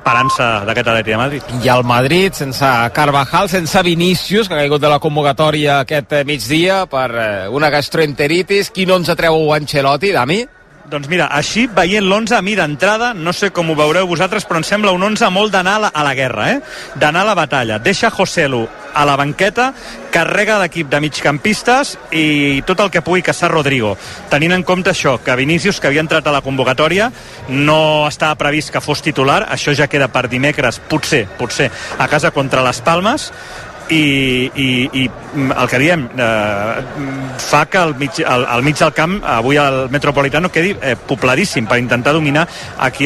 l'esperança d'aquest Atleti de Madrid. I el Madrid sense Carvajal, sense Vinícius, que ha caigut de la convocatòria aquest migdia per una gastroenteritis. Quin 11 treu Ancelotti, Dami? Doncs mira, així veient l'11 a mi d'entrada, no sé com ho veureu vosaltres, però em sembla un 11 molt d'anar a la guerra, d'anar a la batalla. Deixa Joselu a la banqueta, carrega l'equip de migcampistes i tot el que pugui caçar Rodrigo, tenint en compte això, que Vinícius, que havia entrat a la convocatòria, no estava previst que fos titular. Això ja queda per dimecres, potser a casa contra les Palmes. I el que diem fa que al mig del camp avui el Metropolitano quedi pobladíssim per intentar dominar aquí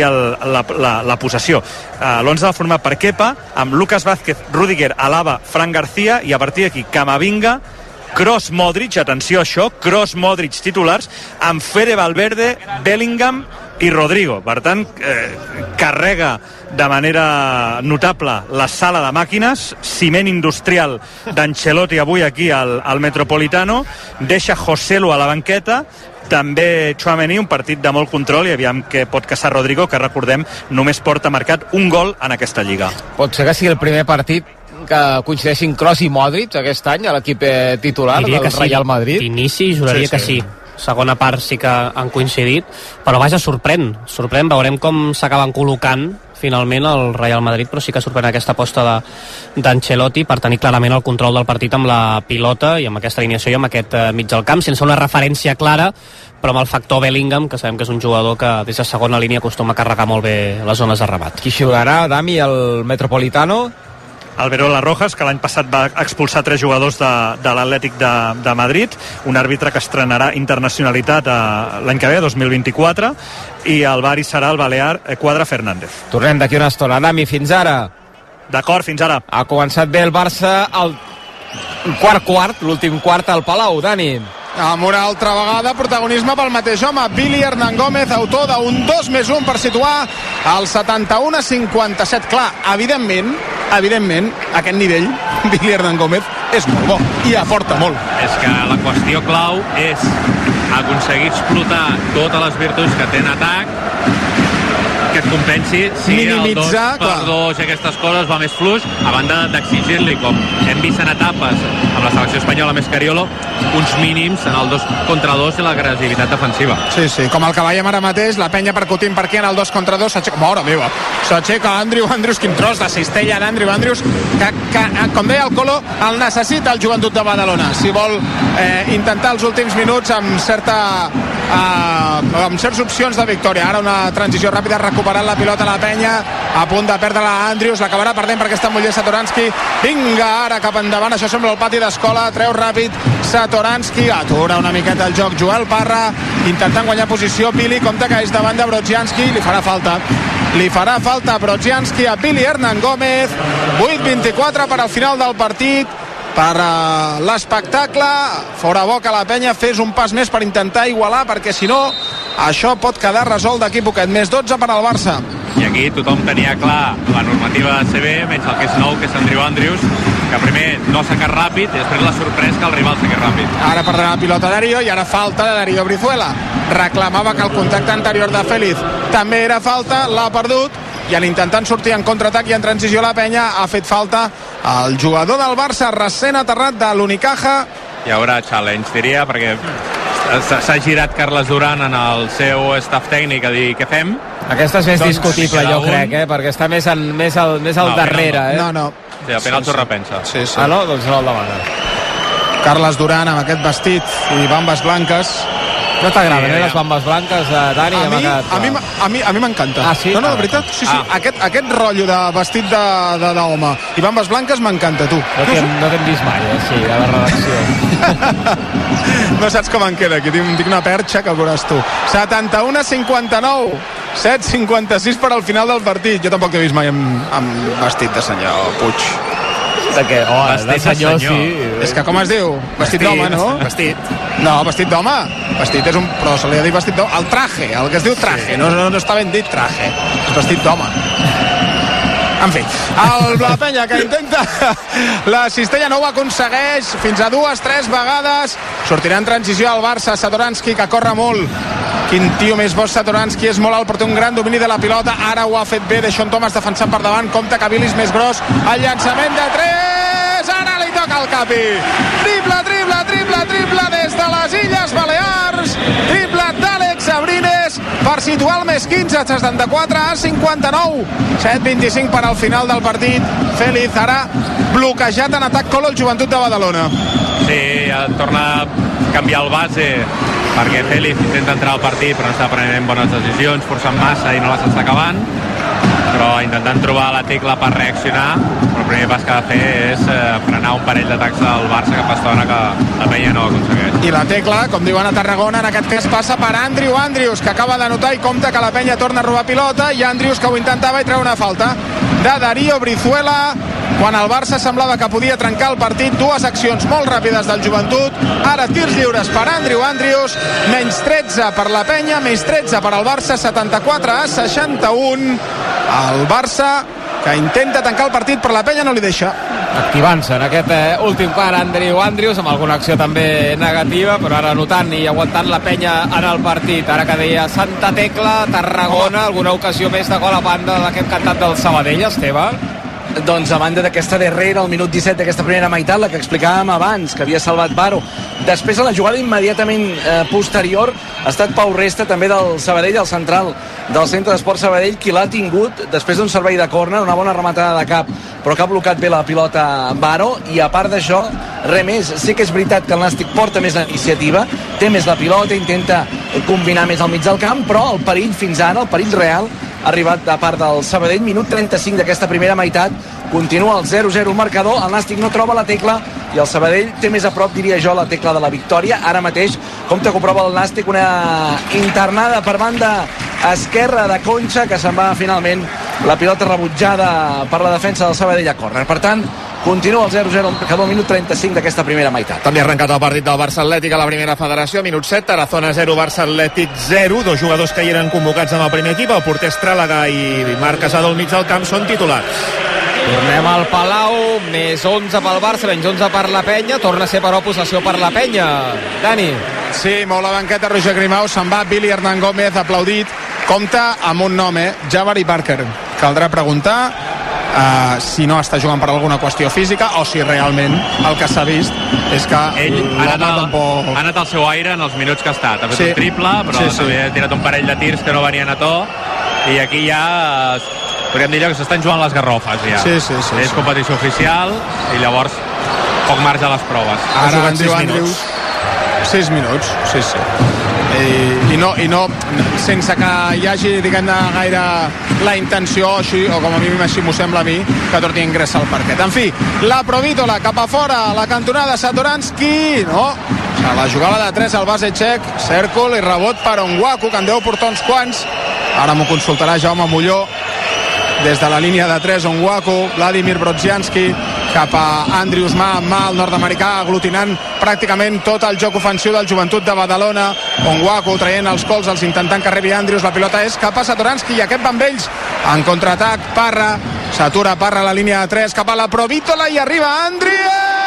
la possessió. L'11 va formar per Kepa, amb Lucas Vázquez, Rüdiger, Alaba, Fran García, i a partir d'aquí Camavinga, Kroos, Modric, atenció a això, Kroos, Modric titulars, amb Fede Valverde, Bellingham i Rodrigo. Per tant, carrega de manera notable la sala de màquines, ciment industrial d'Ancelotti avui aquí al Metropolitano, deixa Joselu a la banqueta, també Tchouaméni, un partit de molt control, i aviam què pot caçar Rodrigo, que recordem només porta marcat un gol en aquesta Lliga. Pot ser que sigui el primer partit que coincideixin Kroos i Modric aquest any a l'equip titular del Real Madrid. D'inici juraria que sí. Segona part sí que han coincidit, però vaja, sorprèn, veurem com s'acaben col·locant finalment el Real Madrid, però sí que sorprèn aquesta aposta d'Ancelotti per tenir clarament el control del partit amb la pilota i amb aquesta alineació i amb aquest mig del camp, sense una referència clara, però amb el factor Bellingham, que sabem que és un jugador que des de segona línia acostuma a carregar molt bé les zones de rebat. Qui xiularà, Dami, el Metropolitano? Alberola Rojas, que l'any passat va expulsar 3 jugadors de l'Atlètic de Madrid, un àrbitre que estrenarà internacionalitat l'any que ve, 2024, i el bar hi serà el balear Quadra Fernández. Tornem d'aquí una estona. Dami, fins ara. D'acord, fins ara. Ha començat bé el Barça al quart, l'últim quart al Palau, Dani. Amb una altra vegada protagonisme pel mateix home, Billy Hernán Gómez, autor d'un 2+1 per situar el 71-57. Clar, evidentment, aquest nivell, Billy Hernán Gómez és molt bo i aporta molt. És que la qüestió clau és aconseguir explotar totes les virtuts que té en atac, que et compensi si minimitzar, el 2x2 i aquestes coses va més fluix, a banda d'exigir-li, com hem vist en etapes amb la selecció espanyola més Cariolo, uns mínims en el 2 contra 2 i l'agressivitat defensiva. Sí, com el que veiem ara mateix, la penya percutint per aquí en el 2 contra 2, s'aixeca, mare meva, s'aixeca Andrew Andrews, quin tros de cistella d'Andrew Andrews, que com deia el Colo, el necessita el Joventut de Badalona, si vol intentar els últims minuts amb certes opcions de victòria. Ara una transició ràpida, recuperant la pilota a la penya, a punt de perdre-la Andrews, l'acabarà perdent perquè està molt llest Satoranski. Vinga, ara cap endavant, això sembla el pati d'escola, treu ràpid Satoranski, atura una miqueta el joc Joel Parra, intentant guanyar posició. Billy, compte que és davant de Brodzianski, li farà falta Brodzianski a Billy Hernán Gómez. 8:24 per al final del partit, per l'espectacle. Fora bo que la penya fes un pas més per intentar igualar, perquè si no això pot quedar resolt d'aquí poquet. Més 12 per al Barça. I aquí tothom tenia clar la normativa de CB, menys el que és nou, que és Andrew Andrews, que primer no s'acabat ràpid i després la sorpresa que el rival s'acabat ràpid. Ara perdrà la pilota Darío i ara falta de Darío Brizuela. Reclamava que el contacte anterior de Félix també era falta, l'ha perdut, i en intentant sortir en contraatac i en transició la penya ha fet falta el jugador del Barça recent aterrat de l'Unicaja. Hi haurà challenge, diria, perquè s'ha girat Carles Duran en el seu staff tècnic a dir què fem. Aquesta és més discutible, jo crec, perquè està més al darrere. No. Sí, a penal s'ho repensa. Sí. Ah, no? Doncs no el demana. Carles Duran amb aquest vestit i bambes blanques. No t'agraden, les bambes blanques, Dani? A mi m'encanta. Ah, sí? No, de veritat, sí. Aquest rotllo de vestit d'home i bambes blanques m'encanta, tu. No t'hem vist mai, sí, a la redacció. No saps com en queda, aquí tinc una perxa que veuràs tu. 71-59, 7-56 per al final del partit. Jo tampoc t'he vist mai amb vestit de senyor Puig. De què? De senyor, sí. És que com es diu? Vestit d'home, no? Vestit. No, vestit d'home. Vestit és un... Però se li ha dit vestit d'home. El traje, el que es diu traje. Sí. No està ben dit traje. És vestit d'home. En fi, la penya que intenta la cistella no ho aconsegueix fins a 2-3 vegades. Sortirà en transició al Barça, Satoranski, que corre molt Quin tio més bo, Satoranski, és molt alt, però té un gran domini de la pilota. Ara ho ha fet bé, Deschon Thomas defensant per davant, compte que Bilis més gros, el llançament de 3, ara li toca al Capi. Triple des de les Illes Balears, triple d'Àlex Abrines per situar el més 15 a 74 a 59, 7-25 per al final del partit. Félix ara bloquejat en atac Colo el Joventut de Badalona. Sí, torna a canviar el base perquè Félix intenta entrar al partit però no està prenent bones decisions, forçant massa i no les està acabant, però intentant trobar la tecla per reaccionar. Però el primer pas que ha de fer és frenar un parell d'atacs del Barça que fa estona que la penya no aconsegueix. I la tecla, com diuen a Tarragona, en aquest cas passa per Andrius, que acaba d'anotar i compta que la penya torna a robar pilota, i Andrius que ho intentava i treu una falta de Darío Brizuela quan el Barça semblava que podia trencar el partit. Dues accions molt ràpides del Joventut, ara tirs lliures per Andrius, menys 13 per la penya, menys 13 per al Barça, 74 a 61. El Barça que intenta tancar el partit però la penya no li deixa. Activant-se en aquest últim quart Andrius, amb alguna acció també negativa, però ara anotant i aguantant la penya en el partit. Ara que deia Santa Tecla, Tarragona, alguna ocasió més de gol a banda de que hem cantat del Sabadell, Esteve? Doncs a banda d'aquesta darrera, al minut 17 d'aquesta primera meitat, la que explicàvem abans, que havia salvat Baro. Després, a la jugada immediatament posterior, ha estat Pau Resta, també del Sabadell, el central del Centre d'Esport Sabadell, qui l'ha tingut després d'un servei de córner, una bona rematada de cap, però que ha blocat bé la pilota Baro. I a part d'això, res més. Sí que és veritat que el Nàstic porta més la iniciativa, té més la pilota, intenta combinar més al mig del camp, però el perill fins ara, el perill real, ha arribat a part del Sabadell. Minut 35 d'aquesta primera meitat, continua el 0-0 marcador, el Nàstic no troba la tecla i el Sabadell té més a prop, diria jo, la tecla de la victòria. Ara mateix, compte que ho prova el Nàstic, una internada per banda esquerra de Concha, que se'n va finalment la pilota rebutjada per la defensa del Sabadell a córner. Per tant, continua el 0-0 marcador, minut 35 d'aquesta primera meitat. També ha arrencat el partit del Barça Atlètic a la primera federació, minut 7, Tarazona 0, Barça Atlètic 0, dos jugadors que hi eren convocats amb el primer equip, el porter Estràlaga i Marc Casado al mig del camp són titulars. Tornem al Palau, més 11 pel Barça, menys 11 per la penya, torna a ser però possessió per la penya. Dani. Sí, molt la banqueta Roger Grimau, se'n va Billy Hernán Gómez, aplaudit, compta amb un nom, Jabari Parker. Caldrà preguntar si no està jugant per alguna qüestió física o si realment el que s'ha vist és que ell ha anat al seu aire en els minuts que ha estat. Ha fet un triple, però també ha tirat un parell de tirs que no venien a to, i aquí ja podríem dir que s'estan jugant les garrofes ja. És competició oficial i llavors poc marge a les proves. Ara Andrius 6 minuts, sí. I no sense que hi hagi, diguem-ne, gaire la intenció, així, o com a mínim així m'ho sembla a mi, que torni a ingressar al parquet. En fi, la Provítola cap a fora, la cantonada Satoranski, no? La jugada de 3 al base txec, cèrcol i rebot per Onguaku, que en deu portar uns quants. Ara m'ho consultarà Jaume Molló. Des de la línia de 3, Onguaku, Vladimir Brodzianski, cap a Andrius mà amb mà, el nord-americà, aglutinant pràcticament tot el joc ofensiu del Joventut de Badalona. Onguaku traient els cols, els intentant que rebi Andrius, la pilota és cap a Satoranski i aquest va amb ells en contraatac. Parra, s'atura Parra a la línia de 3, cap a la Provítola i arriba Andrius,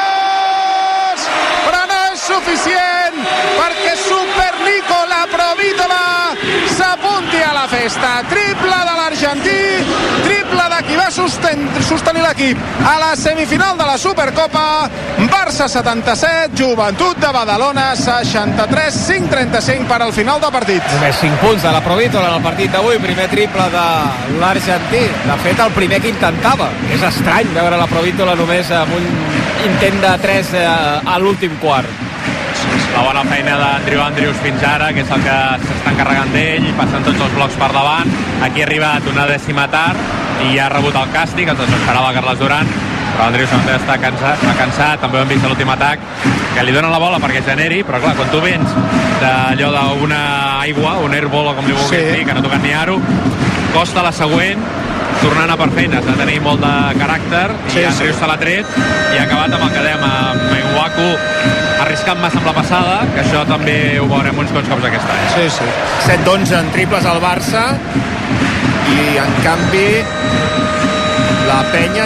però no és suficient perquè Supernico, la Provítola, s'apunti a la festa. Triple de l'argentí, triple de qui va sostenir l'equip a la semifinal de la Supercopa. Barça 77, Joventut de Badalona 63, 5-35 per al final del partit. Només 5 punts de la Provítola en el partit d'avui, primer triple de l'argentí, de fet el primer que intentava. És estrany veure la Provítola només amb un intent de 3 a l'últim quart. La bona feina d'Andrius fins ara, que és el que s'està encarregant d'ell, passant tots els blocs per davant. Aquí ha arribat una dècima tard i ja ha rebut el càstig, el desesperava Carles Duran, però Andrius també està cansat, també ho hem vist a l'últim atac, que li donen la bola perquè generi, però clar, quan tu vens d'allò d'una aigua, un airball o com li vulguis dir, que no toquen ni aro, costa la següent, tornant a per feines, ha de tenir molt de caràcter, i Andrius se l'ha tret i ha acabat amb el que dèiem, amb Onguaku arriscant massa amb la passada, que això també ho veurem uns quants cops aquest any. 7 d'11 en triples al Barça i en canvi la penya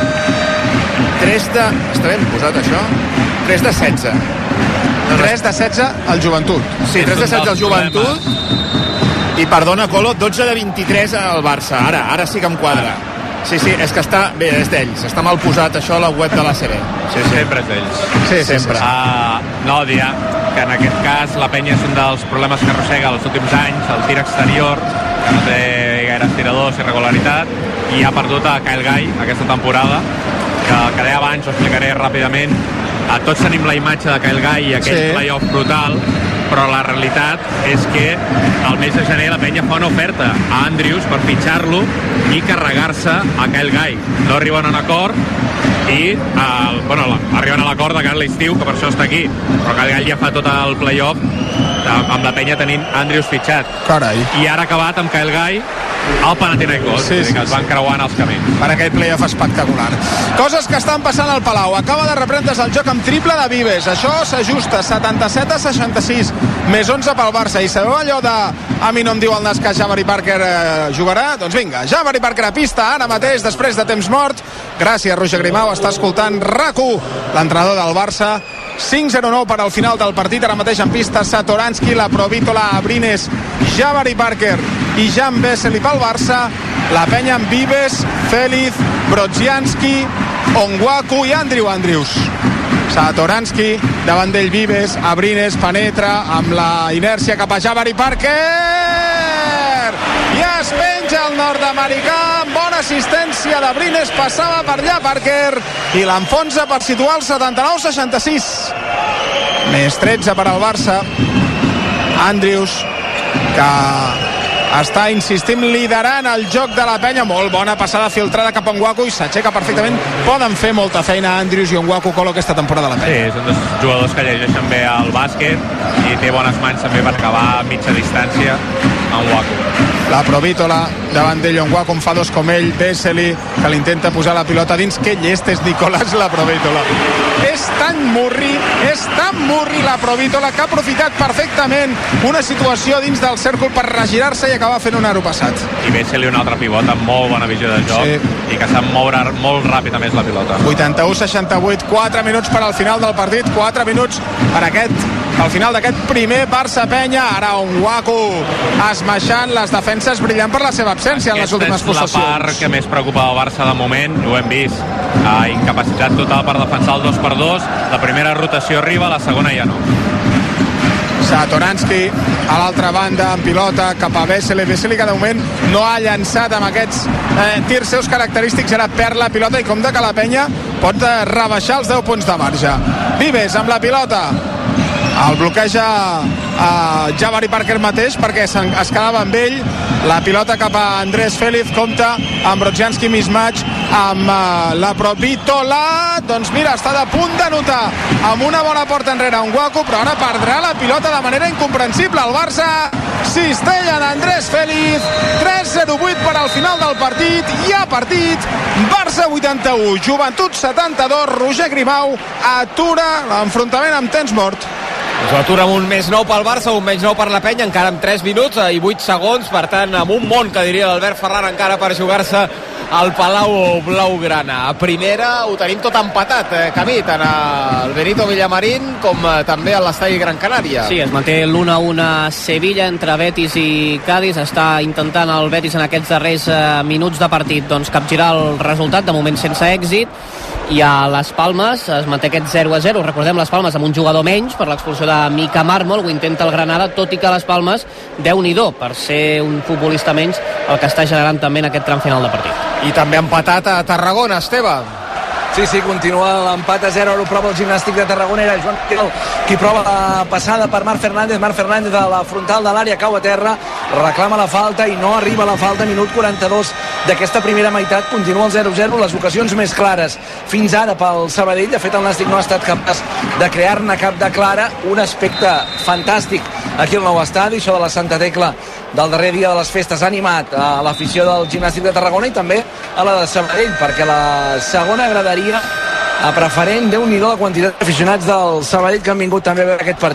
3 de... Està ben posat això? 3 de 16. 3 de 16 al Joventut. Sí, 3 de 16 al Joventut. I perdona, Colo, 12 de 23 al Barça. Ara sí que em quadra. Sí, és que està... Bé, és d'ells. Està mal posat això a la web de la CB. Sí. Sempre és d'ells. Sí, sempre. No, dirà que en aquest cas la penya és un dels problemes que arrossega els últims anys, el tir exterior, que no té gaire tiradors, irregularitat, i ha perdut a Kyle Guy aquesta temporada, que deia abans, ho explicaré ràpidament. Tots tenim la imatge de Kyle Guy i aquell playoff brutal, però la realitat és que al mes de gener la penya fa una oferta a Andrews per fitxar-lo i carregar-se a Kyle Guy. No arriben a un acord i arriben a l'acord de cara a l'estiu, que per això està aquí, però Kyle Guy ja fa tot el playoff amb la penya tenint Andrews fitxat. Carai. I ara ha acabat amb Kyle Guy al Panathinaikos, que es van creuant els camins. Per aquell playoff espectacular. Coses que estan passant al Palau. Acaba de reprendre's el joc amb triple de Vives. Això s'ajusta, 77-66, més 11 pel Barça. I sabeu allò de a mi no em diu el nas que Jabari Parker jugarà? Doncs vinga, Jabari Parker a pista ara mateix, després de temps mort. Gràcies, Roger Grimau, està escoltant RAC1, l'entrenador del Barça. 5-0-9 per al final del partit, ara mateix en pista Satoranski, la Provítola, Abrines, Jabari Parker i Jan Vesely pel Barça. La penya amb Vives, Feliz, Brodzianski, Onwaku i Andrews. Satoranski, davant d'ell Vives, Abrines penetra amb la inèrcia cap a Jabari Parker i es penja el nord-americà amb bona assistència d'Abrines, passava per allà Parker i l'enfonsa per situar el 79-66. Més 13 per al Barça. Andrews, que està insistint, liderant el joc de la penya. Molt bona passada filtrada cap a Onwaku i s'aixeca perfectament. Poden fer molta feina Andrews i Onwaku Colo aquesta temporada a la penya. Sí, són dos jugadors que llegeixen bé el bàsquet i té bones mans també per acabar a mitja distància a Onwaku. La Provítola, davant d'ell Onwaku, fa dos com ell, Vesely, que l'intenta posar la pilota dins. Que llest és Nicolás la Provítola. És tan murri la Provítola, que ha aprofitat perfectament una situació dins del cèrcol per regirar-se i acabar fent un aeropassat. I Vesely, un altre pivot amb molt bona visió de joc, i que sap moure molt ràpid a més la pilota. 81-68, 4 minuts per al final del partit, 4 minuts al final d'aquest primer Barça-Penya. Ara Onwaku esmaixant, les defenses brillant per la seva absència en les últimes possessions. Aquesta és la part que més preocupa el Barça de moment, ho hem vist. Incapacitat total per defensar el 2x2, la primera rotació arriba, la segona ja no. Satoranski a l'altra banda amb pilota cap a Vesely que de moment no ha llançat amb aquests tirs seus característics. Ara perd la pilota i compta que la penya pot rebaixar els 10 punts de marge. Vives amb la pilota, el bloqueja Jabari Parker mateix perquè es quedava amb ell. La pilota cap a Andrés Feliz, compta amb Brodzianski, mismatch amb la Provítola. Doncs mira, està de punt d'anotar amb una bona porta enrere Onwaku, però ara perdrà la pilota de manera incomprensible. El Barça cistella en Andrés Feliz. 3-0-8 per al final del partit. Hi ha partit. Barça 81, Joventut 72. Roger Grimau atura l'enfrontament amb temps mort. Atura amb un més 9 pel Barça, un menys 9 per la penya, encara amb 3 minuts i 8 segons, per tant, amb un món, que diria l'Albert Ferran, encara per jugar-se al Palau Blaugrana. A primera ho tenim tot empatat, Camí, tant al Benito Villamarín com també a l'estadi Gran Canària. Sí, es manté l'1-1 a Sevilla entre Betis i Cádiz. Està intentant el Betis en aquests darrers minuts de partit capgirar el resultat, de moment sense èxit. I a Les Palmes es manté aquest 0-0. Recordem, Les Palmes amb un jugador menys per l'expulsió de Mika Mármol. Ho intenta el Granada, tot i que Les Palmes, Déu-n'hi-do, per ser un futbolista menys, el que està generant també en aquest tram final de partit. I també empatat a Tarragona, Esteve. Sí, continua l'empat a 0, ho prova el Gimnàstic de Tarragona. Era Joan Quirol qui prova la passada per Marc Fernández a la frontal de l'àrea, cau a terra, reclama la falta i no arriba la falta. Minut 42 d'aquesta primera meitat, continua el 0-0, les ocasions més clares fins ara pel Sabadell. De fet, el Nàstic no ha estat capaç de crear-ne cap de clara. Un aspecte fantàstic aquí al nou estadi, això de la Santa Tecla del darrer dia de les festes, ha animat a l'afició del Gimnàstic de Tarragona i també a la de Sabadell, perquè la segona graderia a preferent, Déu-n'hi-do la quantitat d'aficionats del Sabadell que han vingut també a veure aquest partit.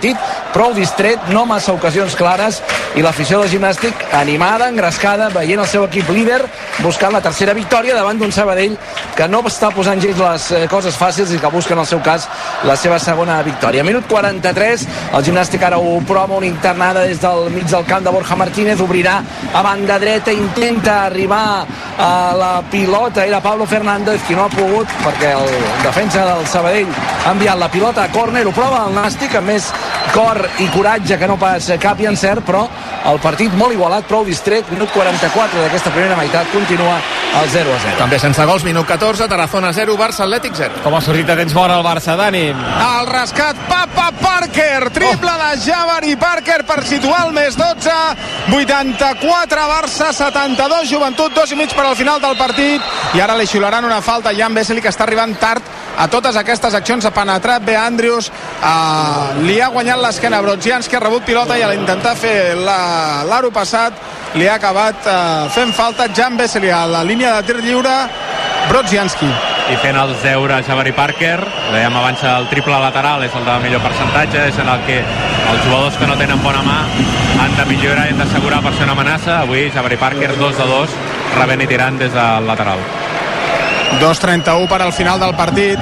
prou distret, no massa ocasions clares, i l'afició del Gimnàstic animada, engrescada, veient el seu equip líder, buscant la tercera victòria davant d'un Sabadell que no està posant gens les coses fàcils i que busca en el seu cas la seva segona victòria. Minut 43, el Gimnàstic ara ho prova, una internada des del mig del camp de Borja Martínez, obrirà a banda dreta, intenta arribar a la pilota, era Pablo Fernández qui no ha pogut perquè el defensa del Sabadell ha enviat la pilota a córner, ho prova el Nàstic amb més cor i coratge que no pas cap i encert, però el partit molt igualat, prou distret. Minut 44 d'aquesta primera meitat, continua el 0-0. També sense gols, minut 14, Tarazona 0, Barça Atlètic 0. Com ha sortit a temps fora el Barça, Dani? El rescat Papa Parker, triple de Jabari Parker per situar el més 12, 84 Barça, 72 Joventut, 2,5 per al final del partit, i ara li xiularan una falta a Jan Vesely, que està arribant tard a totes aquestes accions. Ha penetrat bé Andrius, li ha guanyat l'esquena Brodzianski, ha rebut pilota i a l'intentar fer l'aro passat li ha acabat fent falta Jan Vesely a la línia de tir lliure. Brodzianski i fent els deures Jabari Parker, dèiem abans, el triple lateral és el de millor percentatge, és en el que els jugadors que no tenen bona mà han de millorar i han d'assegurar per ser una amenaça. Avui Jabari Parker 2 de 2, rebent i tirant des del lateral. 2:31 per al final del partit,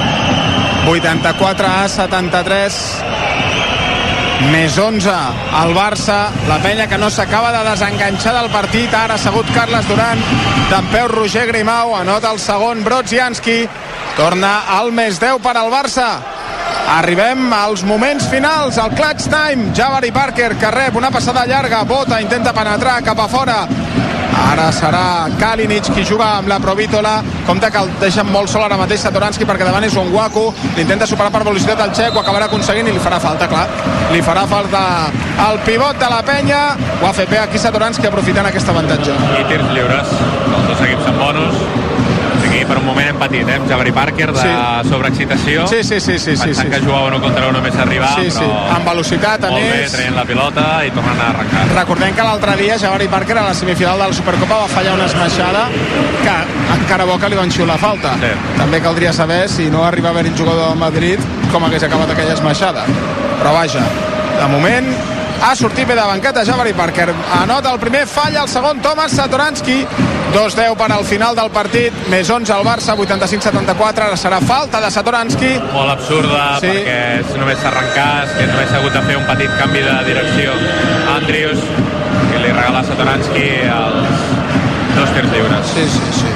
84-73, més 11 al Barça. La penya que no s'acaba de desenganxar del partit. Ara ha assegut Carles Duran, d'empeu Roger Grimau, anota el segon Brodzianski, torna al més 10 per al Barça. Arribem als moments finals, al clutch time. Jabari Parker que rep una passada llarga, bota, intenta penetrar cap a fora. Ara serà Kalinic qui juga amb la Provítola. Compte que el deixen molt sol ara mateix Satoranski, perquè davant és Onguaku, l'intenta superar per velocitat el txec, ho acabarà aconseguint i li farà falta, clar, li farà falta el pivot de la penya. Ho ha fet bé aquí Satoranski, aprofitant aquest avantatge. I tirs lliures, els dos equips amb bonus. Aquí per un moment hem patit, amb Jabari Parker de sobreexcitació, pensant que jugava uno contra uno més arribar, però amb velocitat, a molt més, bé, traient la pilota i tornant a arrencar. Recordem que l'altre dia Jabari Parker a la semifinal de la Supercopa va fallar una esmaixada que encara bo que li van xiular falta. També caldria saber, si no arriba a haver un jugador del Madrid, com hagués acabat aquella esmaixada, però vaja, de moment ha sortit bé de banqueta Jabari Parker, anota el primer, falla el segon Tomas Satoranski. 2-10 per al final del partit, més 11 al Barça, 85-74. Ara serà falta de Satoranski. Molt absurda, perquè si només s'arrencàs, que només ha hagut de fer un petit canvi de direcció a Andrius, que li regala a Satoranski els dos tirs lliures. Sí.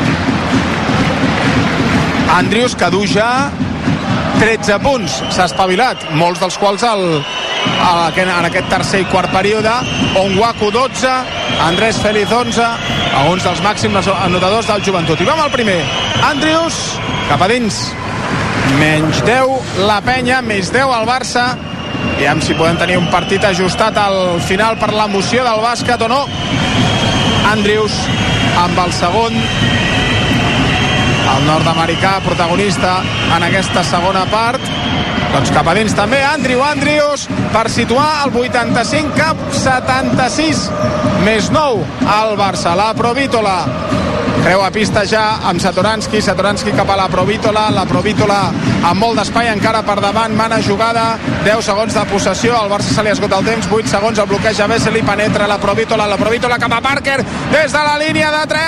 Andrius, que du ja 13 punts, s'ha espavilat, molts dels quals en aquest tercer i quart període. Onguaku 12, Andrés Feliz 11, alguns dels màxims anotadors del Joventut. I vam al primer, Andrius cap a dins, menys 10 la penya, més 10 al Barça. Aviam si podem tenir un partit ajustat al final per l'emoció del bàsquet o no. Andrius amb el segon, el nord-americà protagonista en aquesta segona part. Doncs cap a dins també Andrius per situar el 85-76, més 9 al Barça. La Provítola creua pista ja amb Satoranski cap a la Provítola amb molt d'espai encara per davant, mana jugada, 10 segons de possessió, al Barça se li esgota el temps, 8 segons, el bloqueja Vesely, penetra la Provítola cap a Parker, des de la línia de 3,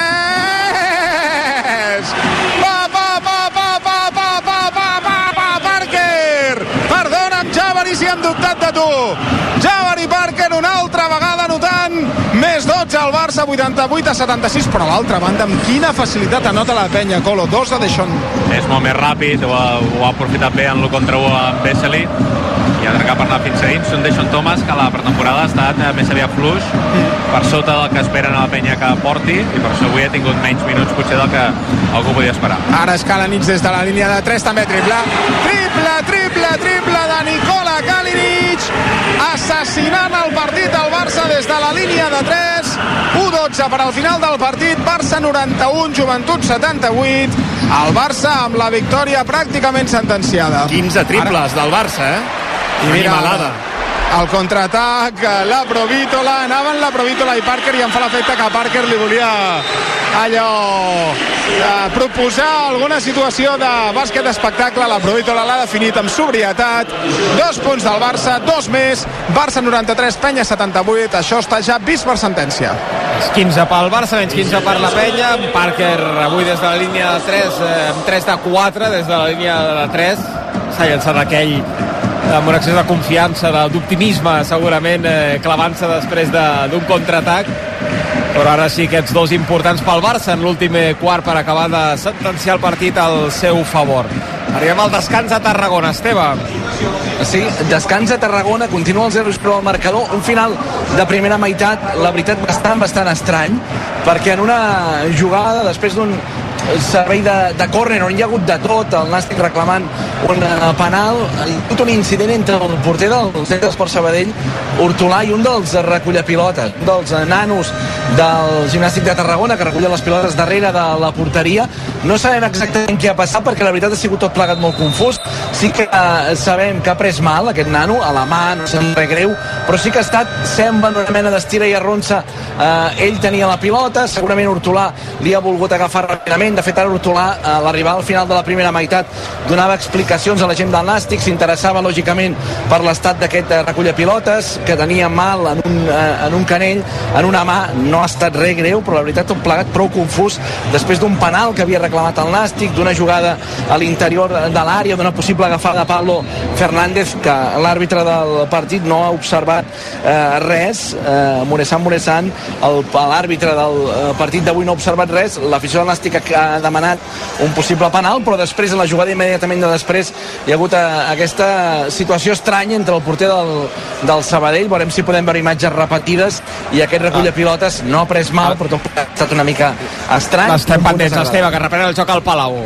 Parker, perdona'm Jabari si hem dubtat de tu, Jabari Parker una altra vegada anotant, més 12 al Barça, 88-76, però a l'altra banda amb quina facilitat anota la penya, Colo, 2 de Deschon. És molt més ràpid, ho ha aprofitat bé en l'1-1 amb Vesely i ha trencat per anar fins a dins. Un Deschon Thomas que a la pretemporada ha estat més aviat fluix, per sota del que esperen a la penya que porti, i per això avui ha tingut menys minuts potser del que algú podia esperar. Ara és Kalinic des de la línia de 3, també triple de Nikola Kalinic, assassinant el partit al Barça des de la línia de 3. 1-12 per al final del partit, Barça 91, Joventut 78, el Barça amb la victòria pràcticament sentenciada. 15 triples del Barça, I mira, el contraatac, la Provítola, anaven la Provítola i Parker, i em fa l'efecte que Parker li volia allò proposar alguna situació de bàsquet espectacle. La Provítola l'ha definit amb sobrietat. 2 punts del Barça, 2 més. Barça 93, Penya 78. Això està ja vist per sentència. 15 pel Barça, menys 15 per la Penya. Parker avui des de la línia de 3, amb 3 de 4 des de la línia de 3. S'ha llançat aquell amb un excés de confiança, d'optimisme, segurament, clavant-se després d'un contraatac. Però ara sí, aquests 2 importants pel Barça en l'últim quart per acabar de sentenciar el partit al seu favor. Arribem al descans a Tarragona, Esteve. Sí, descans a Tarragona, continua el 0 però el marcador, un final de primera meitat, la veritat, bastant estrany, perquè en una jugada, després d'un servei de córner on hi ha hagut de tot, el Nàstic reclamant un penal, hi ha hagut un incident entre el porter del Centre d'Esport Sabadell, Hortolà, i un dels recollapilotes, un dels nanos del Gimnàstic de Tarragona, que recullen les pilotes darrere de la porteria. No sabem exactament què ha passat, perquè la veritat ha sigut tot plegat molt confús. Sí que sabem que ha pres mal aquest nano, a la mà, no sembla res greu, però sí que ha estat, sembla, una mena d'estira i arronsa. Ell tenia la pilota, segurament Hortolà li ha volgut agafar ràpidament. De fet, ara Hortolà, a l'arribar al final de la primera meitat, donava explicacions a la gent del Nàstic, s'interessava lògicament per l'estat d'aquest recollapilotes, que tenia mal en un canell, en una mà. No ha estat res greu, però la veritat tot plegat prou confús després d'un penal que havia reclamat el Nàstic, d'una jugada a l'interior de l'àrea, d'una possible agafada de Pablo Fernández, que l'àrbitre del partit no ha observat res. Muresan, l'àrbitre del partit d'avui no ha observat res. L'afició del Nàstic ha demanat un possible penal, però després, en la jugada immediatament de després, hi ha hagut aquesta situació estranya entre el porter del Sabadell. Veurem si podem veure imatges repetides, i aquest recollapilotes no ha pres mal, però tot ha estat una mica estrany. Estem pendents, Esteve, que reprèn el joc al Palau.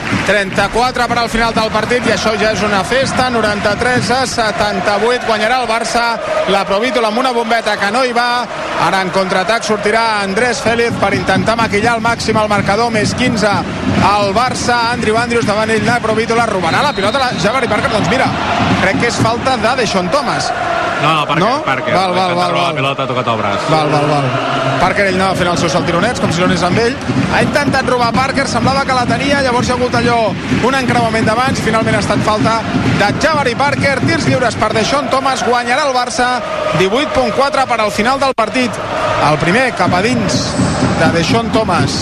34 per al final del partit, i això ja és una festa. 93-78, guanyarà el Barça. La Provítola amb una bombeta que no hi va. Ara en contraatac sortirà Andrés Félix per intentar maquillar al màxim el marcador. Més 15 al Barça. Andrews davant ell, la Provítola robarà la pilota la Jabari Parker. Doncs mira, crec que és falta de Deshaun Thomas. No, Parker. Val. La pilota ha tocat el braç. Val. Parker, ell anava fent els seus saltironets, com si no anés amb ell. Ha intentat robar Parker, semblava que la tenia, llavors hi ha hagut allò, un encreuament de mans, finalment ha estat falta de Jabari Parker. Tirs lliures per Deshaun Thomas, guanyarà el Barça. 18.4 per al final del partit. El primer cap a dins de Deshaun Thomas.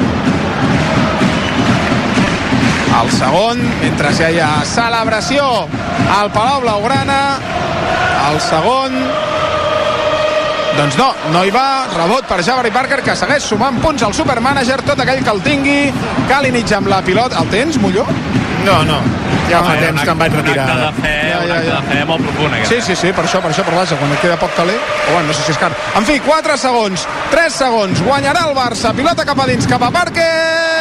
El segon, mentre ja hi ha celebració al Palau Blaugrana. El segon, doncs no hi va. Rebot per Jabari Parker, que segueix sumant punts al supermànager, tot aquell que el tingui. Kalinic amb la pilota. El tens, Molló? No. Ja fa temps que em vaig retirar. Un acte de fe molt profund. Sí, per això, però vaja, quan et queda poc taler, o bueno, no sé si és car. En fi, 4 segons, 3 segons, guanyarà el Barça, pilota cap a dins, cap a Parker,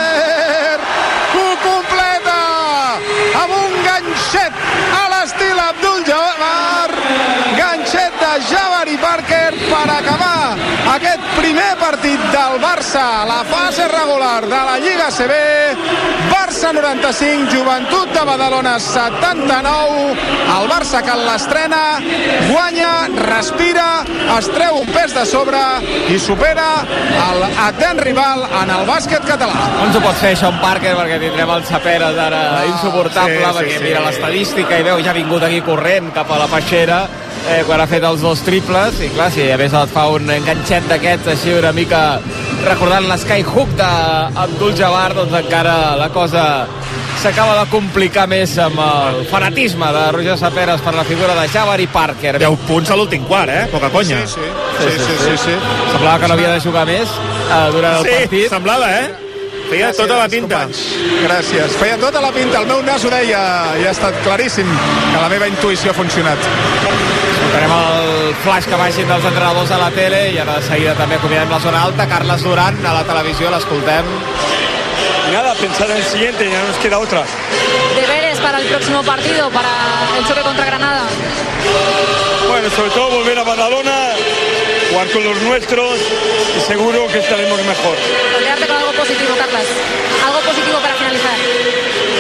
ho completa, amb un ganxet a l'estil Abdul-Jabbar, ganxet de Jabari Parker per acabar aquest primer partit del Barça a la fase regular de la Lliga ACB. Barça 95, Joventut de Badalona 79. El Barça que en l'estrena guanya, respira, es treu un pes de sobre i supera l'etern rival en el bàsquet català. No ens ho pot fer això en Parker, perquè tindrem el Saperes ara insuportable, perquè mira l'estadística i veu, ja ha vingut aquí corrent cap a la peixera quan ha fet els 2 triples, i clar, si a més et fa un enganxet d'aquests així una mica recordant l'Skyhook d'Abdul-Jabbar, doncs encara la cosa s'acaba de complicar més amb el fanatisme de Roger Saperes per la figura de Jabari Parker. 10 punts a l'últim quart, poca conya. Sí. Semblava que no havia de jugar més durant el partit. Sí, semblava, Feia tota la pinta. Gràcies. Feia tota la pinta. El meu nas ho deia, i ha estat claríssim que la meva intuïció ha funcionat. Escoltarem el flash que vagin dels entrenadors a la tele, i ara de seguida també acomiadem la zona alta. Carles Duran a la televisió, l'escoltem. Nada, pensar en el siguiente, ya nos queda otra. Deberes para el próximo partido, para el choque contra Granada. Bueno, sobre todo volver a Badalona, jugar con los nuestros y seguro que estaremos mejor. Quedarte con algo positivo, Carlos. Algo positivo para finalizar.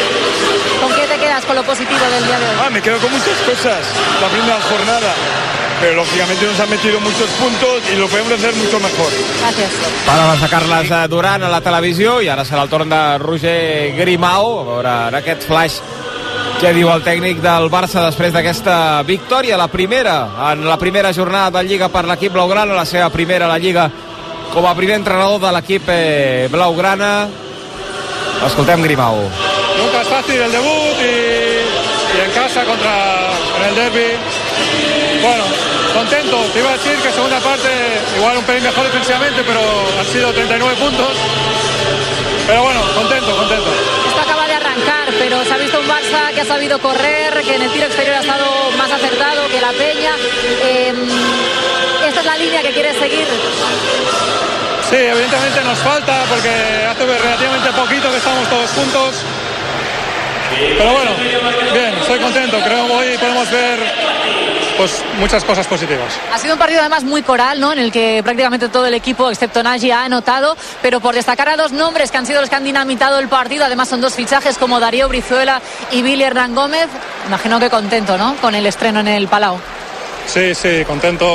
¿Con qué te quedas con lo positivo del día de hoy? Me quedo con muchas cosas. La primera jornada, pero lógicamente nos han metido muchos puntos y lo podemos hacer mucho mejor. Gràcies. Paraules de Carles Duran a la televisió i ara serà el torn de Roger Grimau. A veure, en aquest flash què diu el tècnic del Barça després d'aquesta victòria, la primera en la primera jornada de Lliga per l'equip blaugrana, la seva primera a la Lliga com a primer entrenador de l'equip blaugrana. Escoltem Grimau. Nunca es fácil el debut y en casa en el derbi. Bueno, contento. Te iba a decir que segunda parte igual un pelín mejor defensivamente, pero han sido 39 puntos. Pero bueno, contento. Esto acaba de arrancar, pero se ha visto un Barça que ha sabido correr, que en el tiro exterior ha estado más acertado que la Peña. ¿Esta es la línea que quieres seguir? Sí, evidentemente nos falta porque hace relativamente poquito que estamos todos juntos. Pero bueno, bien, estoy contento. Creo que hoy podemos ver pues muchas cosas positivas. Ha sido un partido además muy coral, ¿no? En el que prácticamente todo el equipo, excepto Nagy, ha anotado, pero por destacar a dos nombres que han sido los que han dinamitado el partido, además son dos fichajes como Darío Brizuela y Billy Hernán Gómez. Imagino que contento, ¿no? Con el estreno en el Palau. Sí, contento.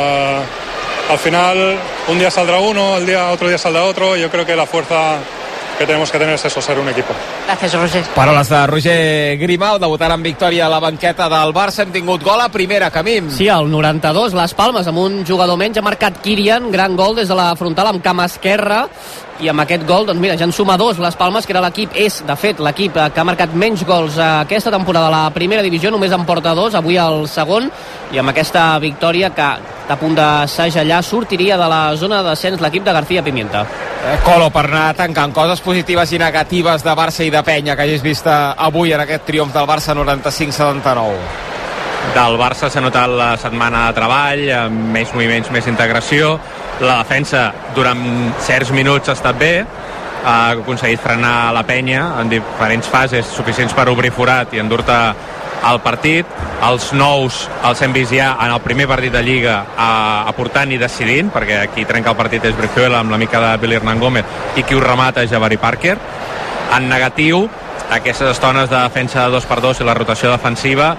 Al final, un día saldrá uno, otro día saldrá otro. Yo creo que la fuerza que tenemos que tener es eso, ser un equipo. Gràcies, Roger. Paraules de Roger Grimau, debutant en victòria a la banqueta del Barça. Hem tingut gol a primera, Camim. Sí, al 92, les Palmes, amb un jugador menys, ha marcat Kirian, gran gol des de la frontal amb cama esquerra, i amb aquest gol, doncs mira, ja en suma dos les Palmes, que era de fet, l'equip que ha marcat menys gols aquesta temporada a la primera divisió, només en porta dos, avui el segon, i amb aquesta victòria que a punt de segellar sortiria de la zona de descens l'equip de García Pimienta. Colo, per anar tancant coses positives i negatives de Barça i de Penya que hagis vist avui en aquest triomf del Barça 95-79. Del Barça s'ha notat la setmana de treball, amb més moviments, més integració. La defensa durant certs minuts ha estat bé, ha aconseguit frenar la Penya en diferents fases suficients per obrir forat i endur-te al partit. Els nous els hem vist ja en el primer partit de Lliga aportant i decidint, perquè aquí trenca el partit és Brizuela amb la mica de Billy Hernán Gómez i qui ho remata és Jabari Parker. En negatiu, aquestes estones de defensa de 2x2 i la rotació defensiva,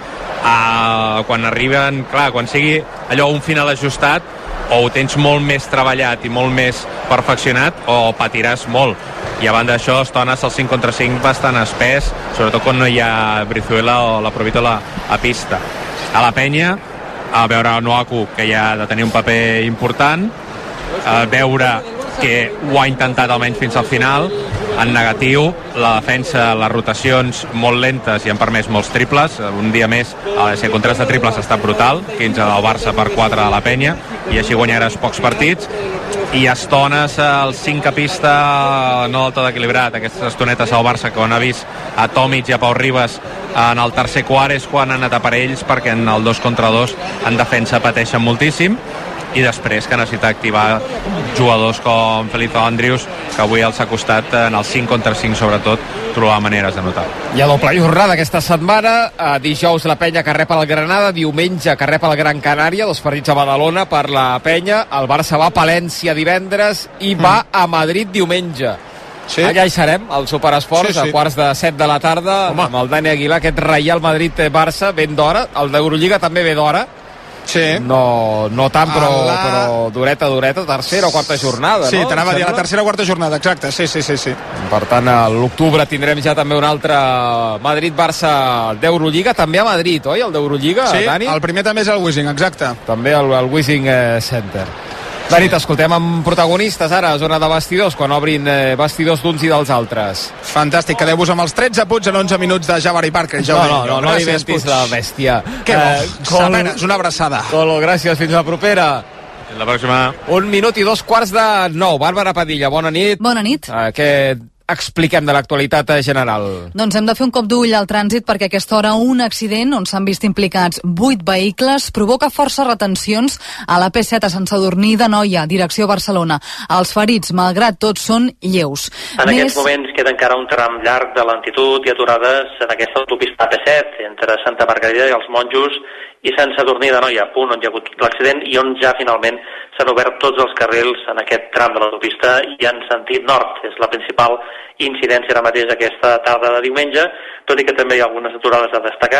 quan arriben, clar, quan sigui allò un final ajustat, o ho tens molt més treballat i molt més perfeccionat o patiràs molt. I a banda d'això, estones el 5 contra 5 bastant espès, sobretot quan no hi ha Brizuela o la Provítola a pista. A la Penya, a veure Noaku, que ja ha de tenir un paper important, a veure que ho ha intentat almenys fins al final. En negatiu, la defensa, les rotacions molt lentes i han permès molts triples. Un dia més, si el contrast de triples ha estat brutal, 15 del Barça per 4 de la Penya, i així guanyaràs pocs partits. I estones al 5 a pista no del tot equilibrat. Aquestes estonetes al Barça, quan ha vist a Tomic i a Pau Ribas en el tercer quart, és quan han anat a per ells, perquè en el 2 contra 2 en defensa pateixen moltíssim, i després que necessita activar jugadors com Felipe Andrius, que avui els ha costat en el 5 contra 5 sobretot trobar maneres de notar. Hi ha doble jornada aquesta setmana. Dijous la Penya que rep el Granada, diumenge que rep el Gran Canària, dos partits a Badalona per la Penya. El Barça va a Palència divendres i va a Madrid diumenge. Sí. Allà hi serem, al Superesports, a quarts de 7 de la tarda, amb el Dani Aguilar, aquest Real Madrid-Barça, ben d'hora. El d'Eurolliga també ve d'hora. Sí. No tant, però dureta, tercera o quarta jornada, sí, no? T'anava a dir la tercera o quarta jornada, exacte, sí. Per tant, a l'octubre tindrem ja també un altre Madrid-Barça d'Eurolliga, també a Madrid, oi, el d'Eurolliga, sí, Dani? El primer també és el Wiesing, exacte. També el Wiesing Center. Dani, t'escoltem amb protagonistes ara a zona de vestidors, quan obrin vestidors d'uns i dels altres. Fantàstic, quedeu-vos amb els 13 punts en 11 minuts de Jabari Parker. No li ventis la bèstia. Que bo, és una abraçada. Colo, gràcies, fins la propera. Fins la pròxima. 1 minut i 2:45. Bàrbara Padilla, bona nit. Bona nit. Què expliquem de l'actualitat general? Doncs hem de fer un cop d'ull al trànsit perquè a aquesta hora un accident on s'han vist implicats 8 vehicles provoca força retencions a la P7 a Sant Sadurní d'Anoia, direcció Barcelona. Els ferits, malgrat tot, són lleus. En aquests moments queda encara un tram llarg de lentitud i aturades en aquesta autopista P7 entre Santa Margarida i els Monjos i Sant Sadurní d'Anoia, punt on hi ha hagut l'accident i on ja finalment s'han obert tots els carrils en aquest tram de l'autopista i en sentit nord. És la principal incidència ara mateix aquesta tarda de diumenge, tot i que també hi ha algunes aturades a destacar.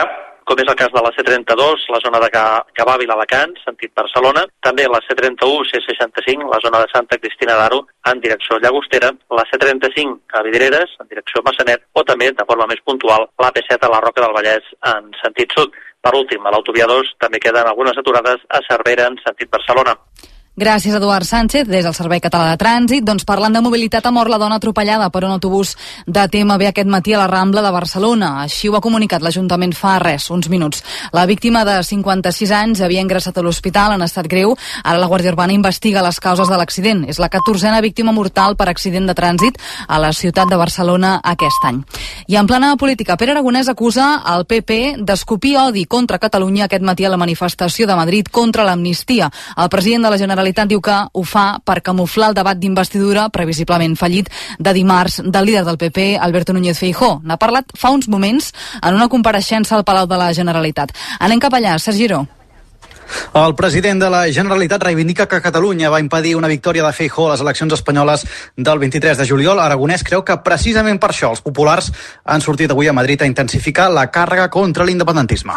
com és el cas de la C32, la zona de Gavà-Viladecans, sentit Barcelona, també la C31, C65, la zona de Santa Cristina d'Aro, en direcció Llagostera, la C35 a Vidreres, en direcció Massanet, o també, de forma més puntual, la P7 a la Roca del Vallès, en sentit sud. Per últim, a l'autovia 2 també queden algunes aturades a Cervera, en sentit Barcelona. Gràcies, Eduard Sánchez, des del Servei Català de Trànsit. Doncs parlant de mobilitat, ha mort la dona atropellada per un autobús de TMB aquest matí a la Rambla de Barcelona. Així ho ha comunicat l'Ajuntament fa uns minuts. La víctima de 56 anys havia ingressat a l'hospital en estat greu. Ara la Guàrdia Urbana investiga les causes de l'accident. És la 14a víctima mortal per accident de trànsit a la ciutat de Barcelona aquest any. I en plana política, Pere Aragonès acusa el PP d'escopir odi contra Catalunya aquest matí a la manifestació de Madrid contra l'amnistia. El president de la Generalitat diu que ho fa per camuflar el debat d'investidura previsiblement fallit de dimarts del líder del PP, Alberto Núñez Feijóo. N'ha parlat fa uns moments en una compareixença al Palau de la Generalitat. Anem cap allà, Sergi Giró. El president de la Generalitat reivindica que Catalunya va impedir una victòria de Feijóo a les eleccions espanyoles del 23 de juliol. Aragonès creu que precisament per això els populars han sortit avui a Madrid a intensificar la càrrega contra l'independentisme.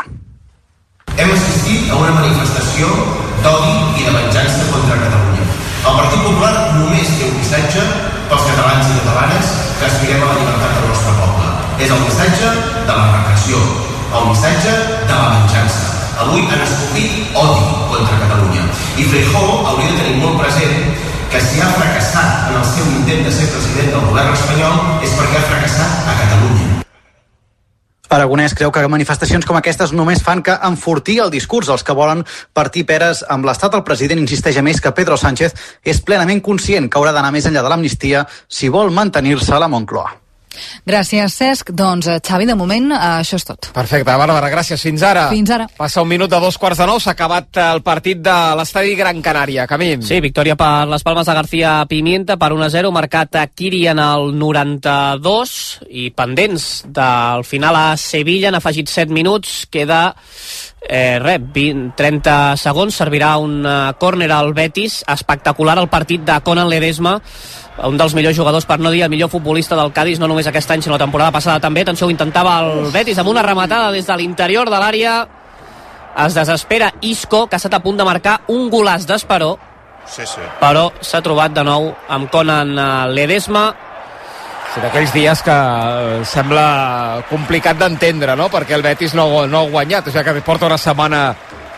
Hem assistit a una manifestació d'odi i de venjança contra Catalunya. El Partit Popular només té un missatge pels catalans i catalanes que aspirem a la llibertat del nostre poble. És el missatge de la repressió, el missatge de la venjança. Avui han escopit odi contra Catalunya. I Feijóo hauria de tenir molt present que si ha fracassat en el seu intent de ser president del govern espanyol és perquè ha fracassat a Catalunya. Aragonès creu que manifestacions com aquestes només fan que enfortir el discurs dels que volen partir peres amb l'Estat. El president insisteix a més que Pedro Sánchez és plenament conscient que haurà d'anar més enllà de l'amnistia si vol mantenir-se a la Moncloa. Gràcies, Cesc. Doncs, Xavi, de moment, això és tot. Perfecte, Bàrbara, gràcies. Fins ara. Fins ara. Passa un minut de 2:45, s'ha acabat el partit de l'estadi Gran Canària. Camí. Sí, victòria per les Palmes de García Pimienta per 1-0, marcat a Kiri en el 92 i pendents del final a Sevilla, han afegit 7 minuts, queda 30 segons, servirà un córner al Betis. Espectacular el partit de Conan Ledesma, un dels millors jugadors, per no dir el millor futbolista del Cádiz, no només aquest any sinó la temporada passada també. Atenció, ho intentava el Betis amb una rematada des de l'interior de l'àrea, es desespera Isco, que ha estat a punt de marcar un golaç d'Esperó, però s'ha trobat de nou amb Conan Ledesma. Sí, d'aquells dies que sembla complicat d'entendre, no? Perquè el Betis no ha guanyat, o sigui que porta una setmana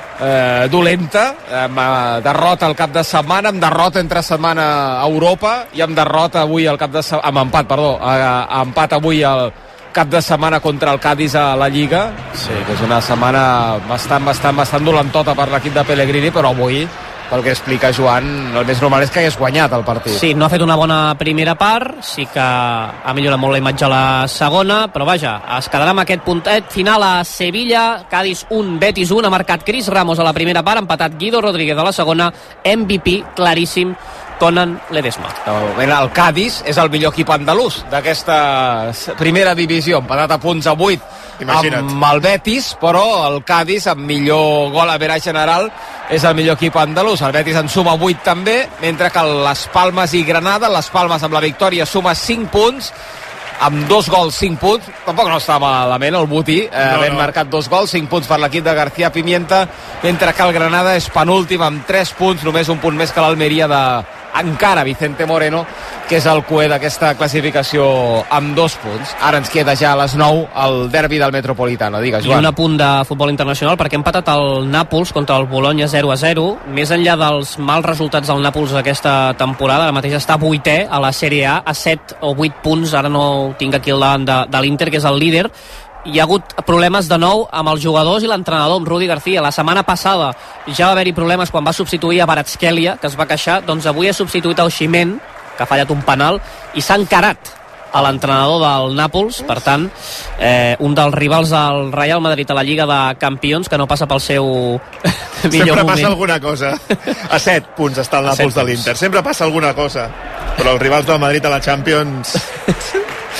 dolenta, amb derrota al cap de setmana, amb derrota entre setmana a Europa i amb derrota avui al cap de setmana, amb empat, empat avui al cap de setmana contra el Cádiz a la Lliga. Sí, que és una setmana bastant dolentota per l'equip de Pellegrini, però avui, pel que explica Joan, el més normal és que hagués guanyat el partit. Sí, no ha fet una bona primera part, sí que ha millorat molt la imatge a la segona, però vaja, es quedarà amb aquest puntet final a Sevilla. Cádiz 1, Betis 1, ha marcat Cris Ramos a la primera part, ha empatat Guido Rodríguez a la segona. MVP claríssim, Conan Ledesma. El Cádiz és el millor equip andalús d'aquesta primera divisió, empatat a punts a 8 amb el Betis, però el Cádiz, amb millor gol a vera general, és el millor equip andalús. El Betis en suma 8 també, mentre que les Palmes i Granada, les Palmes amb la victòria suma 5 punts, amb 2 gols, 5 punts. Tampoc no està malament el Botí, havent marcat 2 gols, 5 punts per l'equip de García Pimienta, mentre que el Granada és penúltim amb 3 punts, només un punt més que l'Almeria de encara Vicente Moreno, que és el cué d'aquesta classificació amb 2 punts. Ara ens queda ja a les 9 el derbi del Metropolitano. Digues, Joan. I un apunt de futbol internacional, perquè ha empatat el Nàpols contra el Bologna 0-0. Més enllà dels mals resultats del Nàpols aquesta temporada, ara mateix està 8è a la Sèrie A, a 7 o 8 punts, ara no ho tinc aquí al davant de l'Inter, que és el líder. Hi ha hagut problemes de nou amb els jugadors i l'entrenador, amb Rudi García. La setmana passada ja va haver-hi problemes quan va substituir a Kvaratskhelia, que es va queixar. Doncs avui ha substituït a Osimhen, que ha fallat un penal, i s'ha encarat a l'entrenador del Nàpols. Per tant, un dels rivals del Real Madrid a la Lliga de Campions, que no passa pel seu millor sempre moment. Passa alguna cosa. A 7 punts està el Nàpols de l'Inter. Sempre passa alguna cosa. Però els rivals del Madrid a la Champions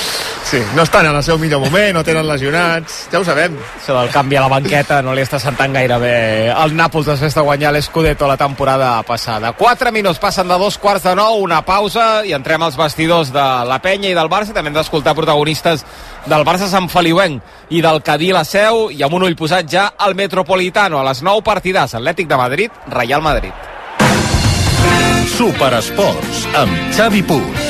Sí, no estan en el seu millor moment, no tenen lesionats, ja ho sabem. Això del canvi a la banqueta no li està sentant gaire bé al Nàpols després de guanyar l'Scudetto la temporada passada. 4 minuts passen de 8:45, una pausa i entrem als vestidors de la Penya i del Barça. També hem d'escoltar protagonistes del Barça Sant Feliuenc i del Cadí la Seu, i amb un ull posat ja al Metropolitano. A les 9, partidàs, Atlètic de Madrid, Real Madrid. Superesports amb Xavi Puig.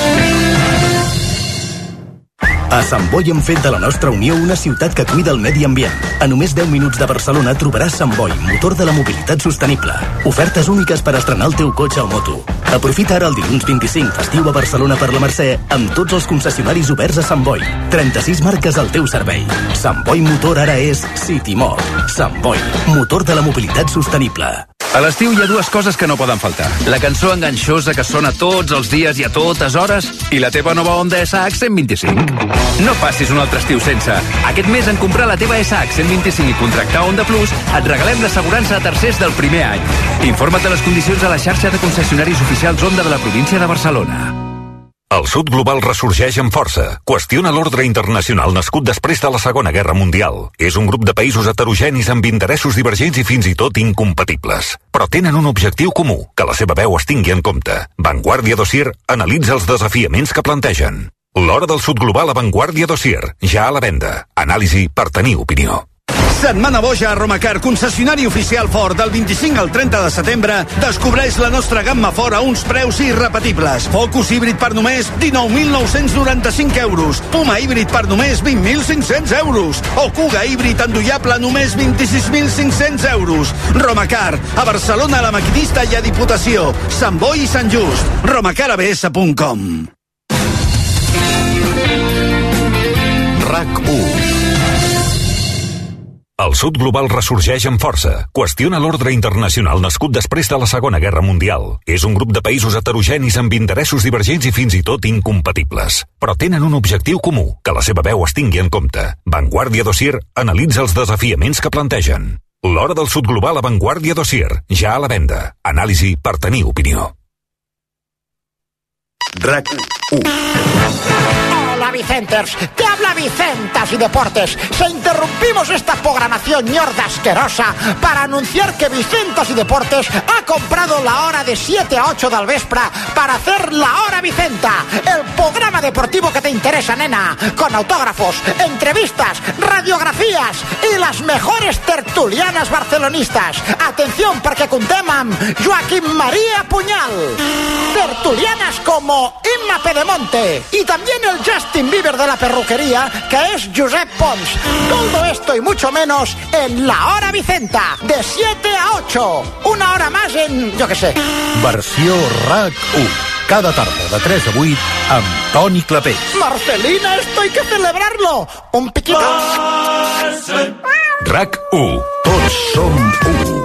A Sant Boi hem fet de la nostra Unió una ciutat que cuida el medi ambient. A només 10 minuts de Barcelona trobaràs Sant Boi, motor de la mobilitat sostenible. Ofertes úniques per estrenar el teu cotxe o moto. Aprofita ara el dilluns 25, festiu a Barcelona per la Mercè, amb tots els concessionaris oberts a Sant Boi. 36 marques al teu servei. Sant Boi Motor ara és Citymob. Sant Boi, motor de la mobilitat sostenible. A l'estiu hi ha dues coses que no poden faltar. La cançó enganxosa que sona tots els dies i a totes hores i la teva nova Honda SH 125. No passis un altre estiu sense. Aquest mes, en comprar la teva SH 125 i contractar Honda Plus, et regalem l'assegurança a tercers del primer any. Informa't de les condicions a la xarxa de concessionaris oficials Honda de la província de Barcelona. El sud global ressorgeix amb força. Qüestiona l'ordre internacional nascut després de la Segona Guerra Mundial. És un grup de països heterogenis amb interessos divergents i fins i tot incompatibles. Però tenen un objectiu comú, que la seva veu es tingui en compte. Vanguardia Dossier analitza els desafiaments que plantegen. L'hora del sud global a Vanguardia Dossier, ja a la venda. Anàlisi per tenir opinió. Setmana boja a Romacar, concessionari oficial Ford. Del 25 al 30 de setembre descobreix la nostra gamma Ford a uns preus irrepetibles. Focus híbrid per només 19.995 euros. Puma híbrid per només 20.500 euros. O Kuga híbrid endollable només 26.500 euros. Romacar, a Barcelona, a la Maquinista i a Diputació. Sant Boi i Sant Just. romacarabs.com. RAC1. El sud global ressorgeix amb força. Qüestiona l'ordre internacional nascut després de la Segona Guerra Mundial. És un grup de països heterogenis amb interessos divergents i fins i tot incompatibles. Però tenen un objectiu comú, que la seva veu es tingui en compte. Vanguardia Dossier analitza els desafiaments que plantegen. L'hora del sud global a Vanguardia Dossier, ja a la venda. Anàlisi per tenir opinió. RAC1. Hola Vicenters, te habla Vicentas y Deportes. Se interrumpimos esta programación ñorda asquerosa para anunciar que Vicentas y Deportes ha comprado la hora de 7 a 8 del vespre para hacer la Hora Vicenta, el programa deportivo que te interesa, nena, con autógrafos, entrevistas, radiografías y las mejores tertulianas barcelonistas. Atención, porque contem amb Joaquín María Puñal, tertulianas como Inma Pedemonte y también el Justin Bieber de la perruquería, que es Josep Pons. Todo esto y mucho menos en la Hora Vicenta, de 7 a 8. Una hora más en, yo qué sé. Versió RAC1. Cada tarda de 3 a 8 amb Toni Clapés. Marcelina, esto hay que celebrarlo. Un piquito. RAC1. Tots som 1.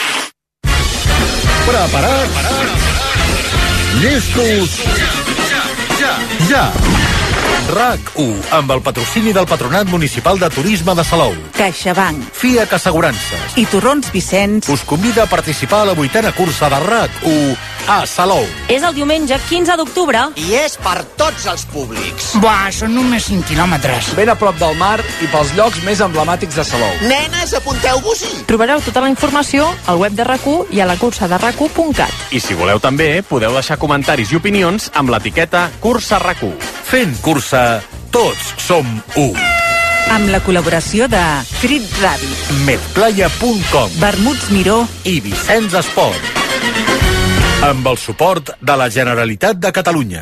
Preparats? Llestos? Ja! RAC1, amb el patrocini del Patronat Municipal de Turisme de Salou, CaixaBank, FIAC Assegurances i Torrons Vicenç us convida a participar a la 8a cursa de RAC1 a Salou. És el diumenge 15 d'octubre. I és per tots els públics. Buah, són només 5 quilòmetres. Ben a prop del mar i pels llocs més emblemàtics de Salou. Nenes, apunteu-vos-hi. Trobareu tota la informació al web de RAC1 i a la cursa de RAC1.cat. I si voleu també, podeu deixar comentaris i opinions amb l'etiqueta Cursa RAC1. Fent cursa, tots som 1. Amb la col·laboració de Crit Rabbit, Medplaya.com, Vermuts Miró i Vicenç Esport. Amb el suport de la Generalitat de Catalunya.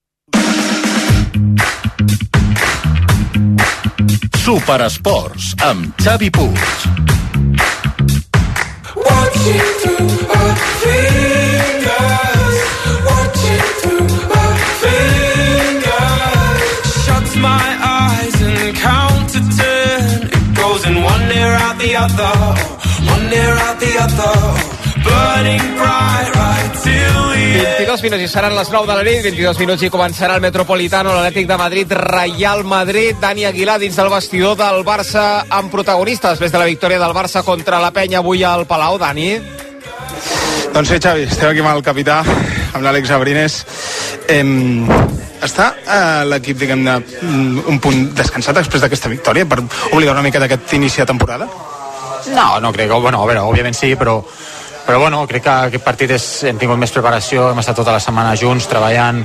Superesports amb Xavi Puig. Watching through our fingers, watching through our fingers. Shuts my eyes and count to 10. It goes in one ear out the other, one ear out the other. Burning bright right till we 22 minuts i seran les 9 de la nit, 22 minuts i començarà el Metropolitano, l'Atlètic de Madrid, Real Madrid. Dani Aguilar dins del vestidor del Barça amb protagonista després de la victòria del Barça contra la Penya avui al Palau. Dani? Doncs sí, Xavi, estem aquí amb el capità amb l'Àlex Abrines. Està l'equip, diguem-ne, un punt descansat després d'aquesta victòria per oblidar una mica d'aquest inici de temporada? No crec, bueno, a veure, òbviament sí, però bueno, crec que aquest partit hem tingut més preparació, hem estat tota la setmana junts treballant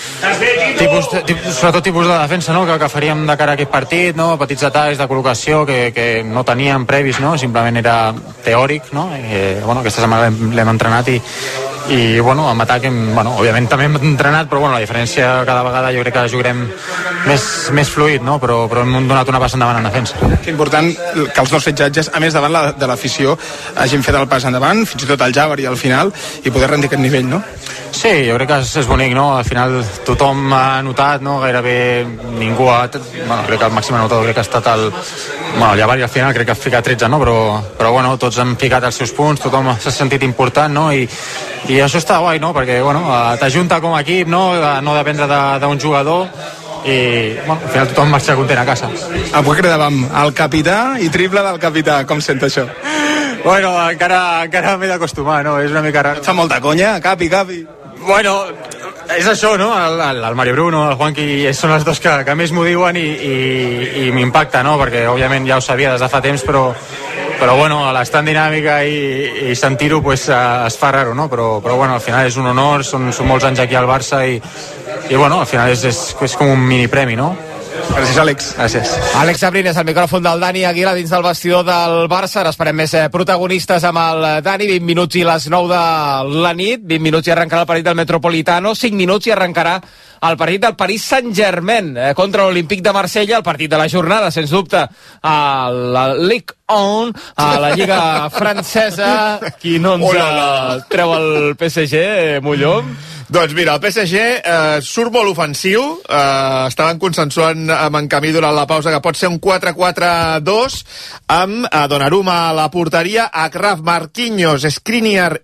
sobretot tipus de defensa, no? que faríem de cara a aquest partit, no? Petits detalls de col·locació que no teníem previs, no? Simplement era teòric, no? Bueno, aquesta setmana l'hem entrenat i bueno, amb atac òbviament també hem entrenat, però bueno, la diferència cada vegada jo crec que jugarem més fluid, no? però hem donat una passa endavant en defensa. Que important que els dos fitxatges, a més davant de l'afició, hagin fet el pas endavant, fins i tot el Jàver i al final, i poder rendir aquest nivell, no? Sí, jo crec que és bonic, no? Al final tothom ha notat, no? Gairebé ningú crec que el màxim anotador crec que ha estat el Jàver, i al final crec que ha ficat 13, no? Però bueno, tots han ficat els seus punts, tothom s'ha sentit important, no? I això està guai, no? Perquè bueno, t'ajunta com a equip, no? No dependre d'un jugador, i bueno, al final tothom marxa content a casa. Avui cridàvem el capità i triple del capità, com sent això? Bueno, encara m'he d'acostumar, no? És una mica raro. Et fa molta conya, capi. Bueno, és això, no? El Mario Bruno, el Juanqui són els dos que més m'ho diuen i m'impacta, no? Perquè òbviament ja ho sabia des de fa temps, però bueno, l'estar en dinàmica i sentir-ho pues, es fa raro, no? Però bueno, al final és un honor, són molts anys aquí al Barça i bueno, al final és com un mini premi, no? Gràcies, Àlex. Gràcies. Àlex Abrines, al micròfon del Dani Aguila dins del vestidor del Barça. Ara esperem més protagonistes amb el Dani. 20 minuts i les 9 de la nit. 20 minuts i arrencarà el partit del Metropolitano. 5 minuts i arrencarà el partit del Paris Saint-Germain contra l'Olímpic de Marsella, el partit de la jornada, sens dubte, a la Ligue 1, a la Lliga Francesa. Qui no ens treu el PSG, Mollom? Doncs mira, el PSG surt molt ofensiu, estaven consensuant amb en Camí durant la pausa que pot ser un 4-4-2 amb Donnarumma a la porteria, Achraf, Marquinhos, Skriniar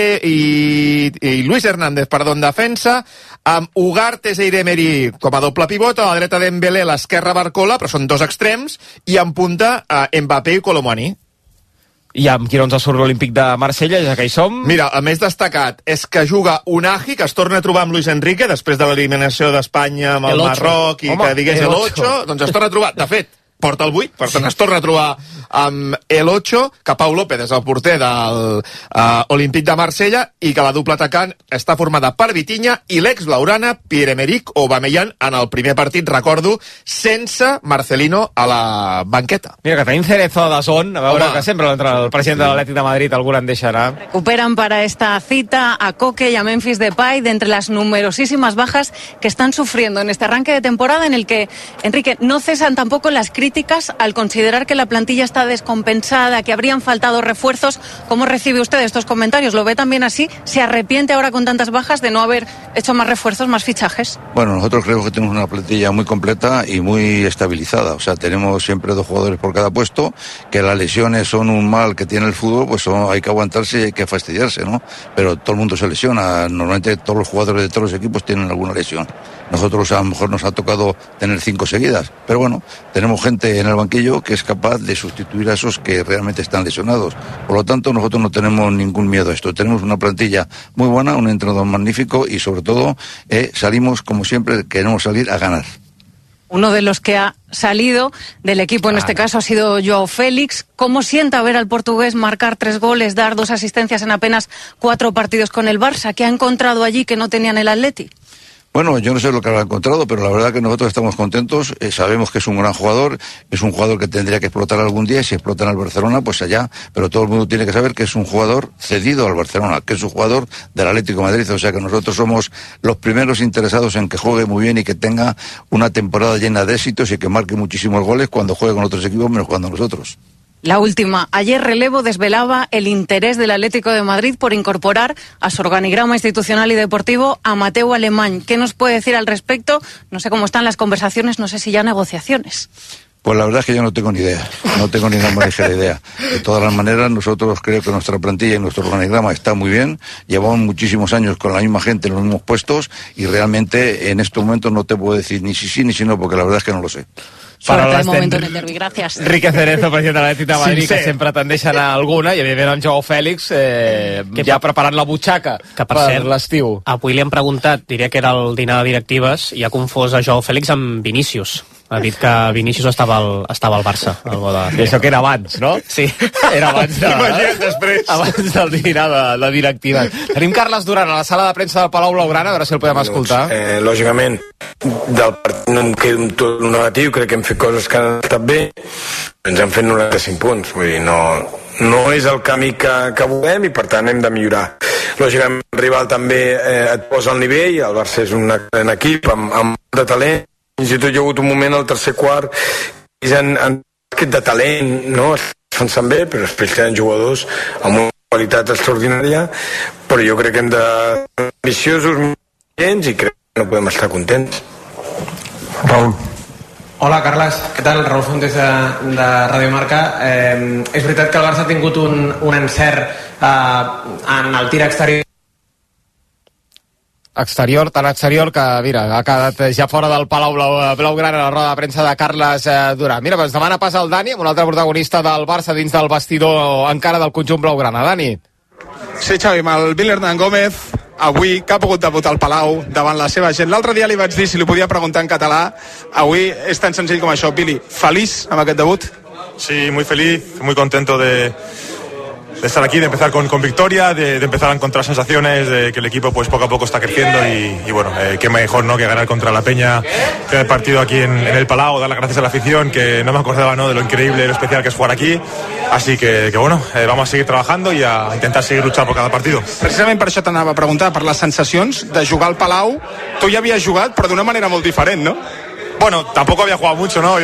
i Luis Hernández, en defensa, amb Ugarte, Emery com a doble pivot, a la dreta Dembélé, a l'esquerra Barcola, però són dos extrems, i en punta Mbappé i Colomani. I amb qui no ens surt l'Olímpic de Marsella, ja que hi som? Mira, el més destacat és que juga Unai, que es torna a trobar amb Luis Enrique després de l'eliminació d'Espanya amb el Marroc i que digués el 8, doncs es torna a trobar, de fet, porta el 8, per tant es torna a trobar amb el 8, que Pau López és el porter del Olímpic de Marsella, i que la dupla atacant està formada per Vitinha i l'ex-blaurana Pierre-Emerick Aubameyang en el primer partit, recordo, sense Marcelino a la banqueta. Mira, que tenim Cerezo de Son, a veure que sempre el president de l'Atlètic de Madrid algú en deixa anar. Recuperan para esta cita a Coque y a Memphis Depay de entre las numerosísimas bajas que están sufriendo en este arranque de temporada, en el que, Enrique, no cesan tampoco las críticas al considerar que la plantilla está descompensada, que habrían faltado refuerzos. ¿Cómo recibe usted estos comentarios? ¿Lo ve también así? ¿Se arrepiente ahora con tantas bajas de no haber hecho más refuerzos, más fichajes? Bueno, nosotros creemos que tenemos una plantilla muy completa y muy estabilizada. O sea, tenemos siempre 2 jugadores por cada puesto, que las lesiones son un mal que tiene el fútbol, pues hay que aguantarse y hay que fastidiarse, ¿no? Pero todo el mundo se lesiona. Normalmente todos los jugadores de todos los equipos tienen alguna lesión. Nosotros a lo mejor nos ha tocado tener 5 seguidas, pero bueno, tenemos gente en el banquillo que es capaz de sustituir a esos que realmente están lesionados. Por lo tanto, nosotros no tenemos ningún miedo a esto. Tenemos una plantilla muy buena, un entrenador magnífico y sobre todo salimos, como siempre, queremos salir a ganar. Uno de los que ha salido del equipo en este caso ha sido Joao Félix. ¿Cómo sienta ver al portugués marcar 3 goles, dar 2 asistencias en apenas 4 partidos con el Barça? ¿Qué ha encontrado allí que no tenía en el Atleti? Bueno, yo no sé lo que habrá encontrado, pero la verdad que nosotros estamos contentos, sabemos que es un gran jugador, es un jugador que tendría que explotar algún día, y si explota en el Barcelona, pues allá, pero todo el mundo tiene que saber que es un jugador cedido al Barcelona, que es un jugador del Atlético de Madrid, o sea que nosotros somos los primeros interesados en que juegue muy bien y que tenga una temporada llena de éxitos y que marque muchísimos goles cuando juegue con otros equipos, menos cuando nosotros. La última. Ayer Relevo desvelaba el interés del Atlético de Madrid por incorporar a su organigrama institucional y deportivo a Mateu Alemany. ¿Qué nos puede decir al respecto? No sé cómo están las conversaciones, no sé si ya negociaciones. Pues la verdad es que yo no tengo ni idea, no tengo ni una ligera idea. De todas las maneras, nosotros creo que nuestra plantilla y nuestro organigrama está muy bien. Llevamos muchísimos años con la misma gente en los mismos puestos y realmente en estos momentos no te puedo decir ni si sí ni si no, porque la verdad es que no lo sé. Suerte el momento del derbi, gracias. Enrique Cerezo, president de l'Atlètic de Madrid, que sempre tendeixen a alguna, i evidentment en Joao Fèlix ja preparant la butxaca per l'estiu. Avui li han preguntat, diria que era el dinar de directives, i ha confós a Joao Fèlix amb Vinícius. Ha dit que Vinícius estava al Barça. I això que era abans, no? Sí. Era abans del dinar de directives. Tenim Carles Duran a la sala de premsa del Palau Blaugrana, a veure si el podem escoltar. Lògicament, del partit no em quedo amb tot el negatiu, crec que hem fet coses que han estat bé, ens han fet 95 punts, vull dir, no és el camí que volem i per tant hem de millorar. Lògicament el rival també et posa al nivell, el Barça és un gran equip amb molt de talent, fins i tot hi ha hagut un moment al tercer quart que en bàsquet de talent, no? Es defensen bé, però després tenen jugadors amb una qualitat extraordinària, però jo crec que hem de ser ambiciosos i crec que no podem estar contents. Raúl. Hola, Carles. Què tal? Raúl Fontes de Radio Marca. És veritat que el Barça ha tingut un encert en el tir exterior tan exterior que, mira, ha quedat ja fora del Palau Blaugrana a la roda de premsa de Carles Duran. Mira, doncs demana pas al Dani, amb un altre protagonista del Barça dins del vestidor encara del conjunt blaugrana. Dani. Sí, Xavi, amb el Billy Hernán Gómez, avui, que ha pogut debutar al Palau davant la seva gent. L'altre dia li vaig dir si li podia preguntar en català. Avui és tan senzill com això. Billy, feliç amb aquest debut? Sí, muy feliz, muy contento de estar aquí, de empezar con victoria, de empezar a encontrar sensaciones, de que el equipo pues poco a poco está creciendo y bueno, qué mejor, ¿no?, que ganar contra la Peña, tener partido aquí en el Palau, dar las gracias a la afición, que no me acordaba, ¿no?, de lo increíble y lo especial que es jugar aquí, así que bueno, vamos a seguir trabajando y a intentar seguir luchando por cada partido. Precisament per això t'anava a preguntar, per les sensacions de jugar al Palau. Tu ja havies jugat, però d'una manera molt diferent, ¿no? Bueno, tampoco había jugado mucho, ¿no?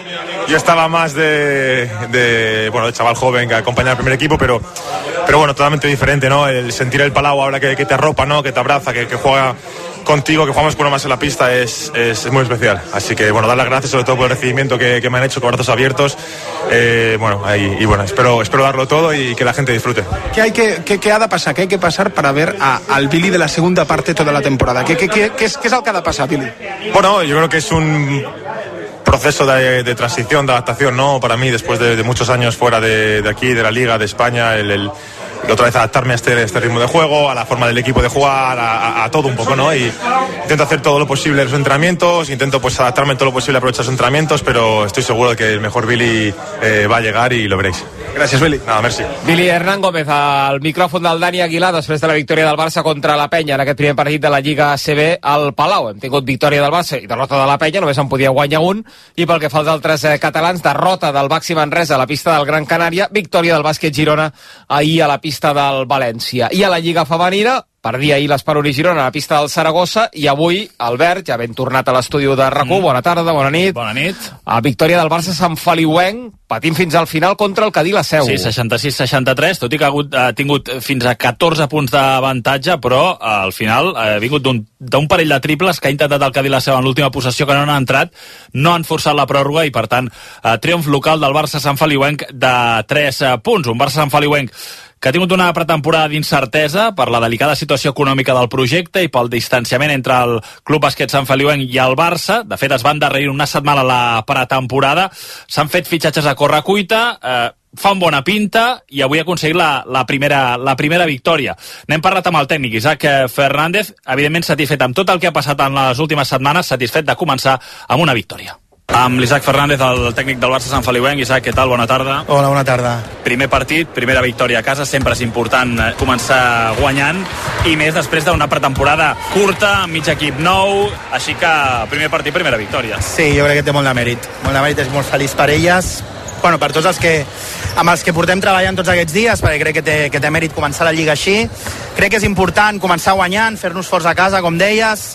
Yo estaba más de chaval joven que acompañar al primer equipo, pero bueno, totalmente diferente, ¿no? El sentir el Palau ahora que te arropa, ¿no?, que te abraza, que juega contigo, que jugamos con uno más en la pista, es muy especial. Así que bueno, dar las gracias sobre todo por el recibimiento que me han hecho con brazos abiertos. Bueno, espero darlo todo y que la gente disfrute. ¿Qué ha de pasar? ¿Qué hay que pasar para ver al Billy de la segunda parte toda la temporada? ¿Qué es el que ha de pasar, Billy? Bueno, yo creo que es un proceso de transición, de adaptación, ¿no? Para mí, después de muchos años fuera de aquí, de la Liga, de España, el otra vez adaptarme a este ritmo de juego, a la forma del equipo de jugar, a todo un poco, ¿no? Y intento hacer todo lo posible en los entrenamientos, intento pues adaptarme todo lo posible a aprovechar los entrenamientos, pero estoy seguro de que el mejor Billy va a llegar y lo veréis. Gràcies, Billy. Nada, merci. Billy Hernán Gómez al micròfon del Dani Aguilar després de la victòria del Barça contra la Penya en aquest primer partit de la Lliga ACB al Palau. Hem tingut victòria del Barça i derrota de la Penya, només en podia guanyar un, i pel que fa als altres catalans, derrota del Baxi Manresa a la pista del Gran Canària, victòria del Bàsquet Girona ahir a la pista del València. I a la Lliga Femenina, perdia ahir l'Esparuri Girona a la pista del Saragossa, i avui Albert, ja ben tornat a l'estudi de RAC1, bona tarda, bona nit. Bona nit. A victòria del Barça Sant Feliuenc, patint fins al final contra el Cadí la Seu. Sí, 66-63, tot i que ha tingut fins a 14 punts d'avantatge, però al final ha vingut d'un parell de triples que ha intentat el Cadí la Seu en l'última possessió, que no han entrat, no han forçat la pròrroga i per tant triomf local del Barça Sant Feliuenc de 3 punts. Un Barça Sant Feliuenc que ha tingut una pretemporada d'incertesa per la delicada situació econòmica del projecte i pel distanciament entre el Club Bàsquet Sant Feliuenc i el Barça. De fet, es van endarrerir una setmana la pretemporada, s'han fet fitxatges a correcuita, fan bona pinta i avui ha aconseguit la primera victòria. N'hem parlat amb el tècnic Isaac Fernández, evidentment satisfet amb tot el que ha passat en les últimes setmanes, satisfet de començar amb una victòria. Amb l'Isaac Fernández, el tècnic del Barça Sant Feliuenc. Isaac, què tal? Bona tarda. Hola, bona tarda. Primer partit, primera victòria a casa, sempre és important començar guanyant, i més després d'una pretemporada curta, amb mig equip nou, així que primer partit, primera victòria. Sí, jo crec que té molt de mèrit. Molt de mèrit, és molt feliç per elles, bueno, per tots amb els que portem treballant tots aquests dies, perquè crec que té mèrit començar la Lliga així. Crec que és important començar guanyant, fer-nos forts a casa, com deies,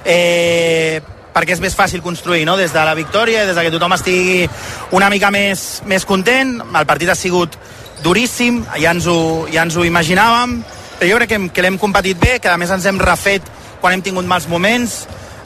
perquè és més fàcil construir, no?, des de la victòria, des de que tothom estigui una mica més content. El partit ha sigut duríssim, ja ens ho imaginàvem, però jo crec que l'hem competit bé, que a més ens hem refet quan hem tingut mals moments.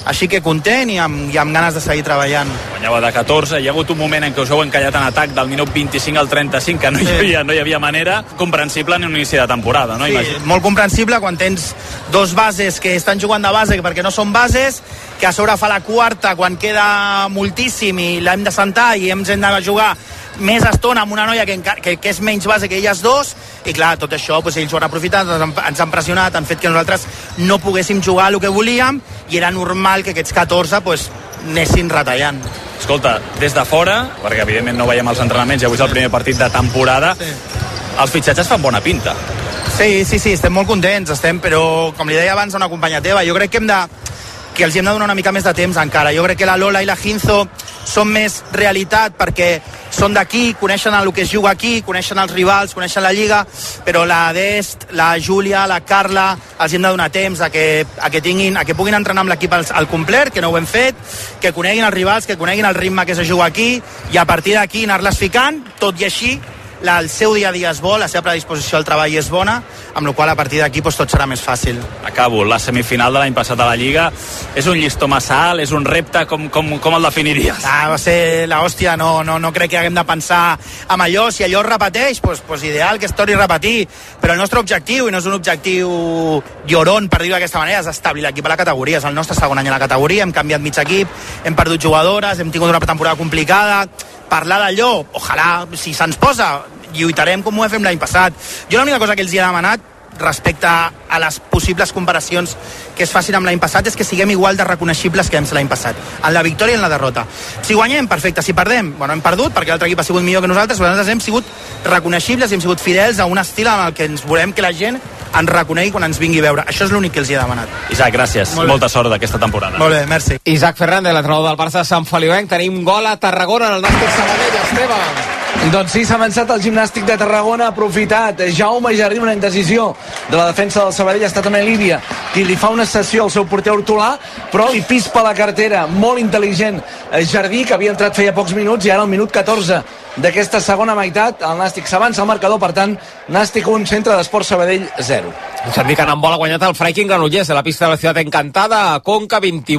així que content i amb ganes de seguir treballant. Guanyava de 14, hi ha hagut un moment en què us heu encallat en atac del minut 25 al 35 que no hi havia manera, comprensible en un inici de temporada, no? Sí, molt comprensible quan tens dos bases que estan jugant de base perquè no són bases, que a sobre fa la quarta quan queda moltíssim i l'hem de sentar i hem de jugar més estona amb una noia que és menys base que elles dos, i clar, tot això doncs, ells ho han aprofitat, ens han pressionat, han fet que nosaltres no poguéssim jugar el que volíem i era normal que aquests 14 doncs, anessin retallant. Escolta, des de fora, perquè evidentment no veiem els entrenaments i avui és el primer partit de temporada, els fitxatges fan bona pinta. Sí, estem molt contents, però com li deia abans a una companya teva, jo crec que els hem de donar una mica més de temps encara. Jo crec que la Lola i la Ginzo són més realitat perquè són d'aquí, coneixen el que es juga aquí, coneixen els rivals, coneixen la lliga, però la Dest, la Júlia, la Carla, els hem de donar temps a que puguin entrenar amb l'equip al complet, que no ho hem fet, que coneguin els rivals, que coneguin el ritme que se juga aquí, i a partir d'aquí anar-les ficant, tot i així el seu dia a dia és bo, la seva predisposició al treball és bona, amb la qual a partir d'aquí tot serà més fàcil. Acabo, la semifinal de l'any passat a la Lliga és un llistó massa alt, és un repte, com el definiries? Va ser l'hòstia, no crec que haguem de pensar en allò, si allò es repeteix, doncs ideal que es torni a repetir, però el nostre objectiu, i no és un objectiu llorón, per dir-ho d'aquesta manera, és establir l'equip a la categoria, és el nostre segon any a la categoria, hem canviat mig equip, hem perdut jugadores, hem tingut una temporada complicada, parlar d'allò, ojalà, si se'ns posa, lluitarem com ho hem fet l'any passat. Jo l'única cosa que els hi he demanat respecte a les possibles comparacions que es facin amb l'any passat és que siguem igual de reconeixibles que vam ser l'any passat, en la victòria i en la derrota. Si guanyem, perfecte, si perdem, hem perdut perquè l'altre equip ha sigut millor que nosaltres, però nosaltres hem sigut reconeixibles i hem sigut fidels a un estil en el que ens volem que la gent ens reconegui quan ens vingui a veure. Això és l'únic que els hi he demanat. Isaac, gràcies. Molta sort d'aquesta temporada. Molt bé, merci. Isaac Fernández, l'entrenador del Barça de Sant Feliuenc. Tenim gol a Tarragona en el Nàstic Sabadell, Esteve. Doncs sí, s'ha avançat el Gimnàstic de Tarragona, ha aprofitat Jaume Jardí, una indecisió de la defensa del Sabadell, ha estat també Lídia qui li fa una cessió al seu porter Hortolà, però li pispa la cartera, molt intel·ligent Jardí, que havia entrat feia pocs minuts, i ara al minut 14 d'aquesta segona meitat el Nàstic s'avança al marcador, per tant Nàstic 1, Centre d'Esports Sabadell 0. Jardí, que en vol ha guanyat el Freiking Granollers de la pista de la Ciutat Encantada a Conca,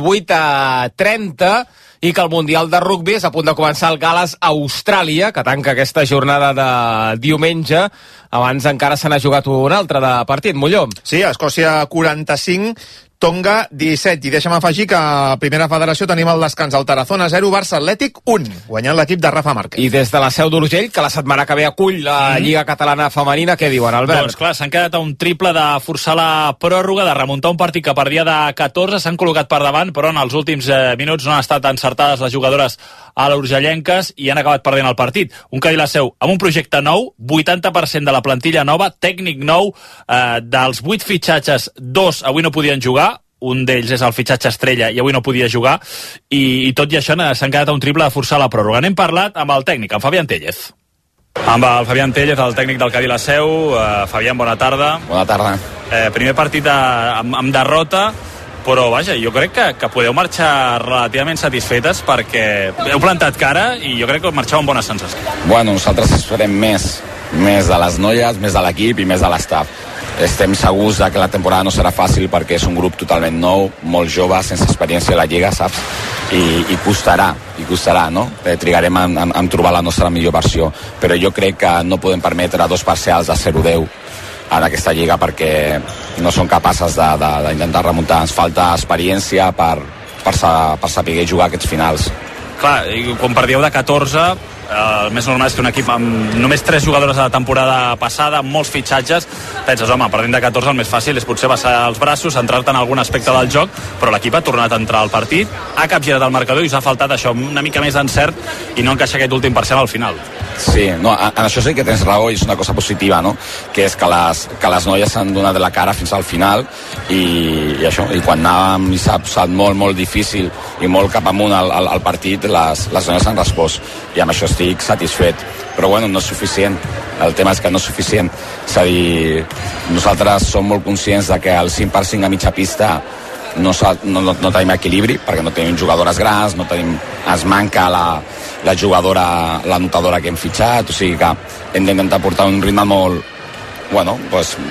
28-30, i que el Mundial de Rugby és a punt de començar el Gal·les Austràlia, que tanca aquesta jornada de diumenge. Abans encara se n'ha jugat un altre de partit, Molló. Sí, Escòcia 45, Tonga 17, i deixa'm afegir que a Primera Federació tenim el descans al Tarazona 0, Barça Atlètic 1, guanyant l'equip de Rafa Márquez. I des de la Seu d'Urgell, que la setmana que ve acull la Lliga Catalana Femenina, què diuen, Albert? Doncs clar, s'han quedat a un triple de forçar la pròrroga, de remuntar un partit que perdia de 14, s'han col·locat per davant, però en els últims minuts no han estat encertades les jugadores a l'urgellenques i han acabat perdent el partit. Un Cadí la Seu amb un projecte nou, 80% de la plantilla nova, tècnic nou, dels 8 fitxatges, 2 avui no podien jugar, un d'ells és el fitxatge estrella i avui no podia jugar, i tot i això s'han quedat a un triple de forçar la pròrroga. N'hem parlat amb el tècnic, amb Fabián Téllez. Amb el Fabián Téllez, el tècnic del Cadí la Seu. Fabián, bona tarda. Bona tarda. Primer partit amb derrota, però vaja, jo crec que podeu marxar relativament satisfetes perquè heu plantat cara i jo crec que marxeu amb bones sensacions. Bueno, nosaltres esperem més de les noies, més de l'equip i més de l'estaf. Estem segurs que la temporada no serà fàcil perquè és un grup totalment nou, molt jove, sense experiència a la Lliga, saps? I costarà, no? Trigarem en trobar la nostra millor versió, però jo crec que no podem permetre 2 parcials de 0-10 en aquesta Lliga perquè no són capaces d'intentar remuntar. Ens falta experiència per saber jugar aquests finals. Clar, quan perdíeu de 14, el més normal és que un equip amb només 3 jugadores de la temporada passada, amb molts fitxatges, penses, home, perdent de 14 el més fàcil és potser baixar els braços, centrar-te en algun aspecte del joc, però l'equip ha tornat a entrar al partit, ha capgirat el marcador i us ha faltat això, una mica més d'encert i no encaixar aquest últim parcial al final. Sí, no, en això sí que tens raó i és una cosa positiva, no? Que és que les noies s'han donat la cara fins al final i això, i quan anàvem i s'ha posat molt, molt difícil i molt cap amunt al partit, les noies han respost i amb això estic satisfet, però bueno, no és suficient. El tema és que no és suficient, és a dir, nosaltres som molt conscients de que el 5x5 a mitja pista no tenim equilibri perquè no tenim jugadores grans, ens manca la jugadora, la notadora que hem fitxat, o sigui que hem d'intentar portar un ritme molt, bueno, doncs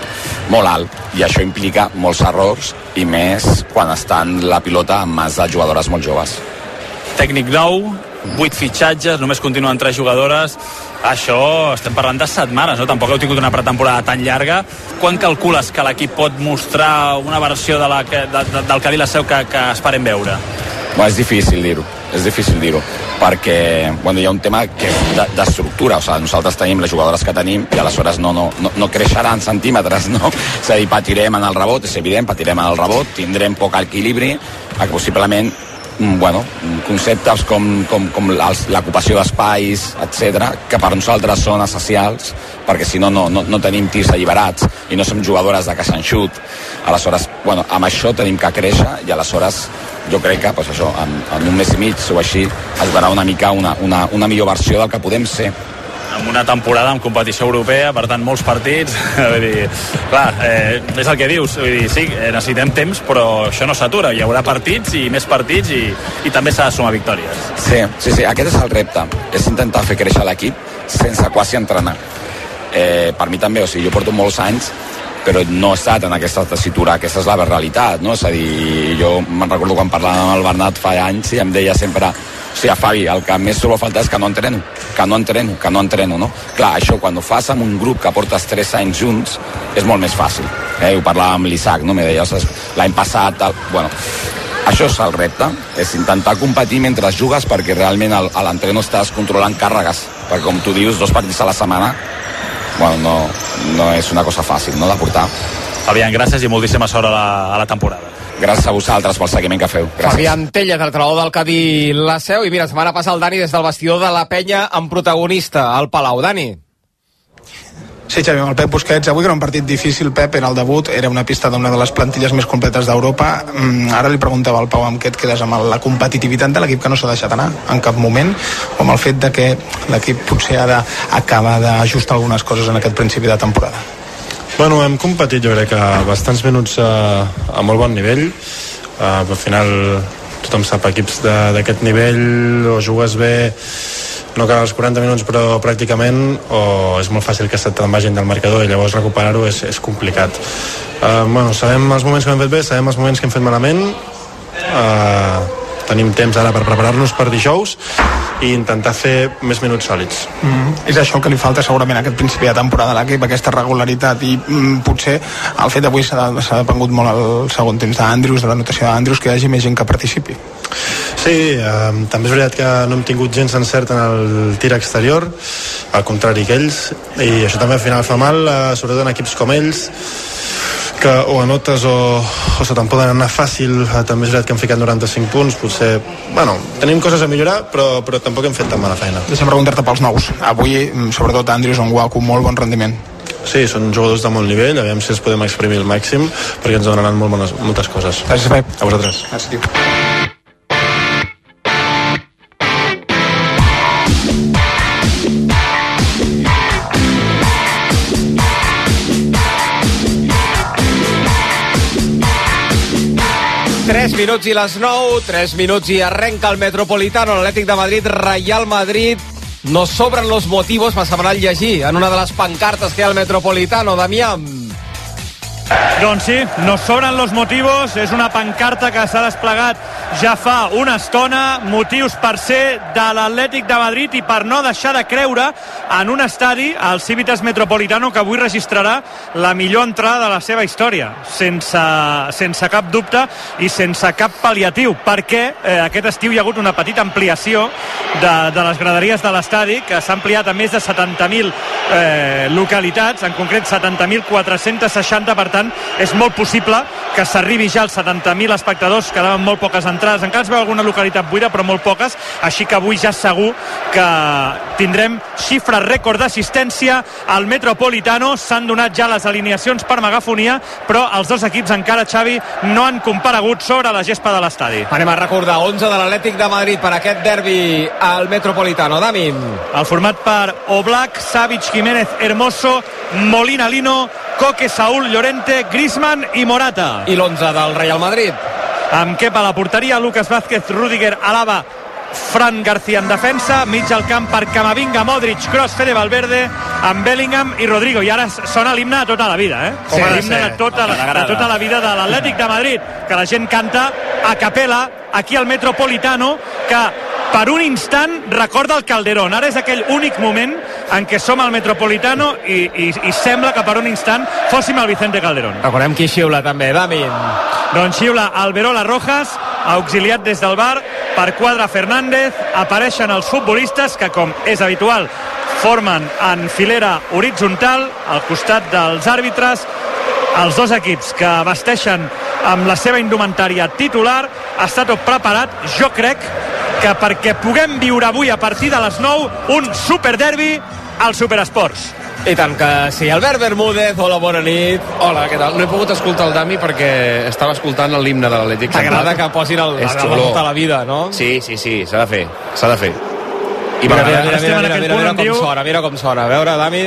molt alt, i això implica molts errors, i més quan estan la pilota en mans de jugadores molt joves. Tècnic nou, 8 fitxatges, només continuen 3 jugadores. Això estem parlant de setmanes, no? Tampoc heu tingut una pretemporada tan llarga. Quan calcules que l'equip pot mostrar una versió del Cadí la Seu que esperem veure? És difícil dir-ho, perquè hi ha un tema que és d'estructura, nosaltres tenim les jugadores que tenim i aleshores no creixeran centímetres, no? És a dir, patirem en el rebot, és evident, tindrem poc equilibri, que possiblement conceptes com l'ocupació d'espais, etc., que per nosaltres són essencials, perquè si no tenim tirs alliberats i no som jugadores de caix en xut. Aleshores, amb això tenim que créixer, i aleshores jo crec que en un mes i mig o així es veurà una mica una millor versió del que podem ser. Amb una temporada amb competició europea, per tant molts partits, vull dir, clar, és el que dius, vull dir, sí, necessitem temps, però això no s'atura, hi haurà partits i més partits i també s'ha de sumar victòries. Sí, aquest és el repte, és intentar fer créixer l'equip sense quasi entrenar. Per mi també, jo porto molts anys però no he estat en aquesta tessitura, aquesta és la realitat, no? És a dir, jo me'n recordo quan parlàvem amb el Bernat fa anys i em deia sempre, Fabi, el que més trobo a faltar és que no entreno, no? Clar, això quan ho fas amb un grup que portes 3 anys junts és molt més fàcil, ho parlàvem amb l'Isaac, no? Me deia, l'any passat, això és el repte, és intentar competir mentre jugues, perquè realment a l'entreno estàs controlant càrregues, perquè com tu dius, 2 partits a la setmana no és una cosa fàcil, no, de portar. Fabián, gràcies i moltíssima sort a la temporada. Gràcies a vosaltres pel seguiment que feu. Gràcies. Fabián Tellez, el entrenador del Cadí la Seu, i mira, setmana passada el Dani des del vestidor de la Penya amb protagonista al Palau. Dani. Sí, Xavi, amb el Pep Busquets. Avui era un partit difícil, Pep, era el debut, era una pista d'una de les plantilles més completes d'Europa. Ara li preguntava al Pau amb què et quedes, amb la competitivitat de l'equip que no s'ha deixat anar en cap moment, o amb el fet de que l'equip potser ha d'acabar d'ajustar algunes coses en aquest principi de temporada? Hem competit, jo crec que bastants minuts a molt bon nivell. Al final tothom sap, equips d'aquest nivell o jugues bé, no cal els 40 minuts però pràcticament, o és molt fàcil que se't vagin del marcador i llavors recuperar-ho és complicat. Sabem els moments que hem fet bé, sabem els moments que hem fet malament, tenim temps ara per preparar-nos per dijous i intentar fer més minuts sòlids. És això que li falta segurament a aquest principi de temporada a l'equip, aquesta regularitat, i potser el fet d'avui s'ha depengut molt el segon temps d'Andrews, de la notació d'Andrews, que hi hagi més gent que participi. Sí, també és veritat que no hem tingut gens encert en el tir exterior, al contrari que ells, i això també al final fa mal, sobretot en equips com ells, que o anotes o se te'n poden anar fàcil. També és veritat que hem ficat 95 punts, potser, tenim coses a millorar, però tampoc hem fet tan mala feina. Deixa'm preguntar-te pels nous. Avui, sobretot Andrews, Onguaku, molt bon rendiment. Sí, són jugadors de molt nivell, aviam si els podem exprimir al màxim, perquè ens donaran moltes coses. Gràcies, Pep. A vosaltres. Gràcies, tio. Minuts i les 9, 3 minuts i arrenca el Metropolitano, l'Atlètic de Madrid, Real Madrid. Nos sobran los motivos, va sembrar llegir en una de les pancartes que hi ha al Metropolitano, Damià. Doncs sí, nos sobran los motivos, és una pancarta que s'ha desplegat ja fa una estona, motius per ser de l'Atlètic de Madrid i per no deixar de creure en un estadi, el Civitas Metropolitano, que avui registrarà la millor entrada de la seva història, sense cap dubte i sense cap pal·liatiu, perquè aquest estiu hi ha hagut una petita ampliació de les graderies de l'estadi, que s'ha ampliat a més de 70.000 localitats, en concret 70.460, per tant, és molt possible que s'arribi ja als 70.000 espectadors. Quedaven molt poques entrades, encara es veu alguna localitat buida, però molt poques, així que avui ja segur que tindrem xifra rècord d'assistència al Metropolitano. S'han donat ja les alineacions per megafonia, però els dos equips encara, Xavi, no han comparegut sobre la gespa de l'estadi. Anem a recordar 11 de l'Atlètic de Madrid per aquest derbi al Metropolitano. Dami. El format per Oblak, Savic, Jiménez, Hermoso, Molina, Lino, Coque, Saúl, Llorente, Griezmann i Morata. I l'11 del Real Madrid? Amb Kepa a la porteria, Lucas Vázquez, Rüdiger, Alaba, Fran García en defensa, mig al camp per Camavinga, Modric, Kroos, Fede Valverde, amb Bellingham i Rodrigo. I ara sona l'himne de tota la vida, Sí, l'himne de tota la vida de l'Atlètic de Madrid, que la gent canta a capella aquí al Metropolitano, que per un instant recorda el Calderón. Ara és aquell únic moment en què som al Metropolitano i sembla que per un instant fóssim al Vicente Calderón. Recordem qui xiula també, Dami. Doncs xiula Alberola Rojas, auxiliat des del bar per Quadra Fernández. Apareixen els futbolistes que, com és habitual, formen en filera horitzontal al costat dels àrbitres. Els dos equips que vesteixen amb la seva indumentària titular. Està tot preparat, jo crec que perquè puguem viure avui a partir de les 9 un superderbi al Superesports. I tant que sí. Albert Bermúdez, hola, bona nit. Hola, què tal? No he pogut escoltar el Dami perquè estava escoltant l'himne de l'Atlètic. T'agrada que posin el de tota la vida, no? Sí, s'ha de fer, s'ha de fer. I mira com sona. A veure, Dami.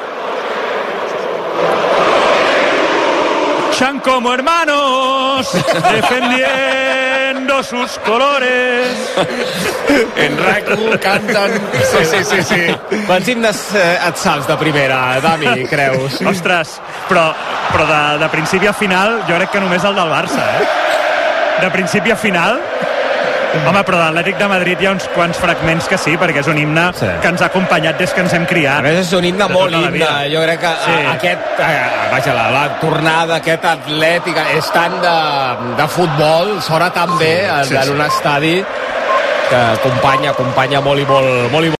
Luchan como hermanos, defendiendo sus colores. En RAC1 canten... Sí. Quants himnes et saps de primera, Dami, creus? Ostres, però de principi a final jo crec que només el del Barça, De principi a final... Home, però d'Atlètic de Madrid hi ha uns quants fragments que sí, perquè és un himne que ens ha acompanyat des que ens hem criat. A més, és un himne molt himne. Jo crec que aquest, la tornada, aquest Atlètic, és tant de futbol, sona tan bé en un estadi que acompanya molt i molt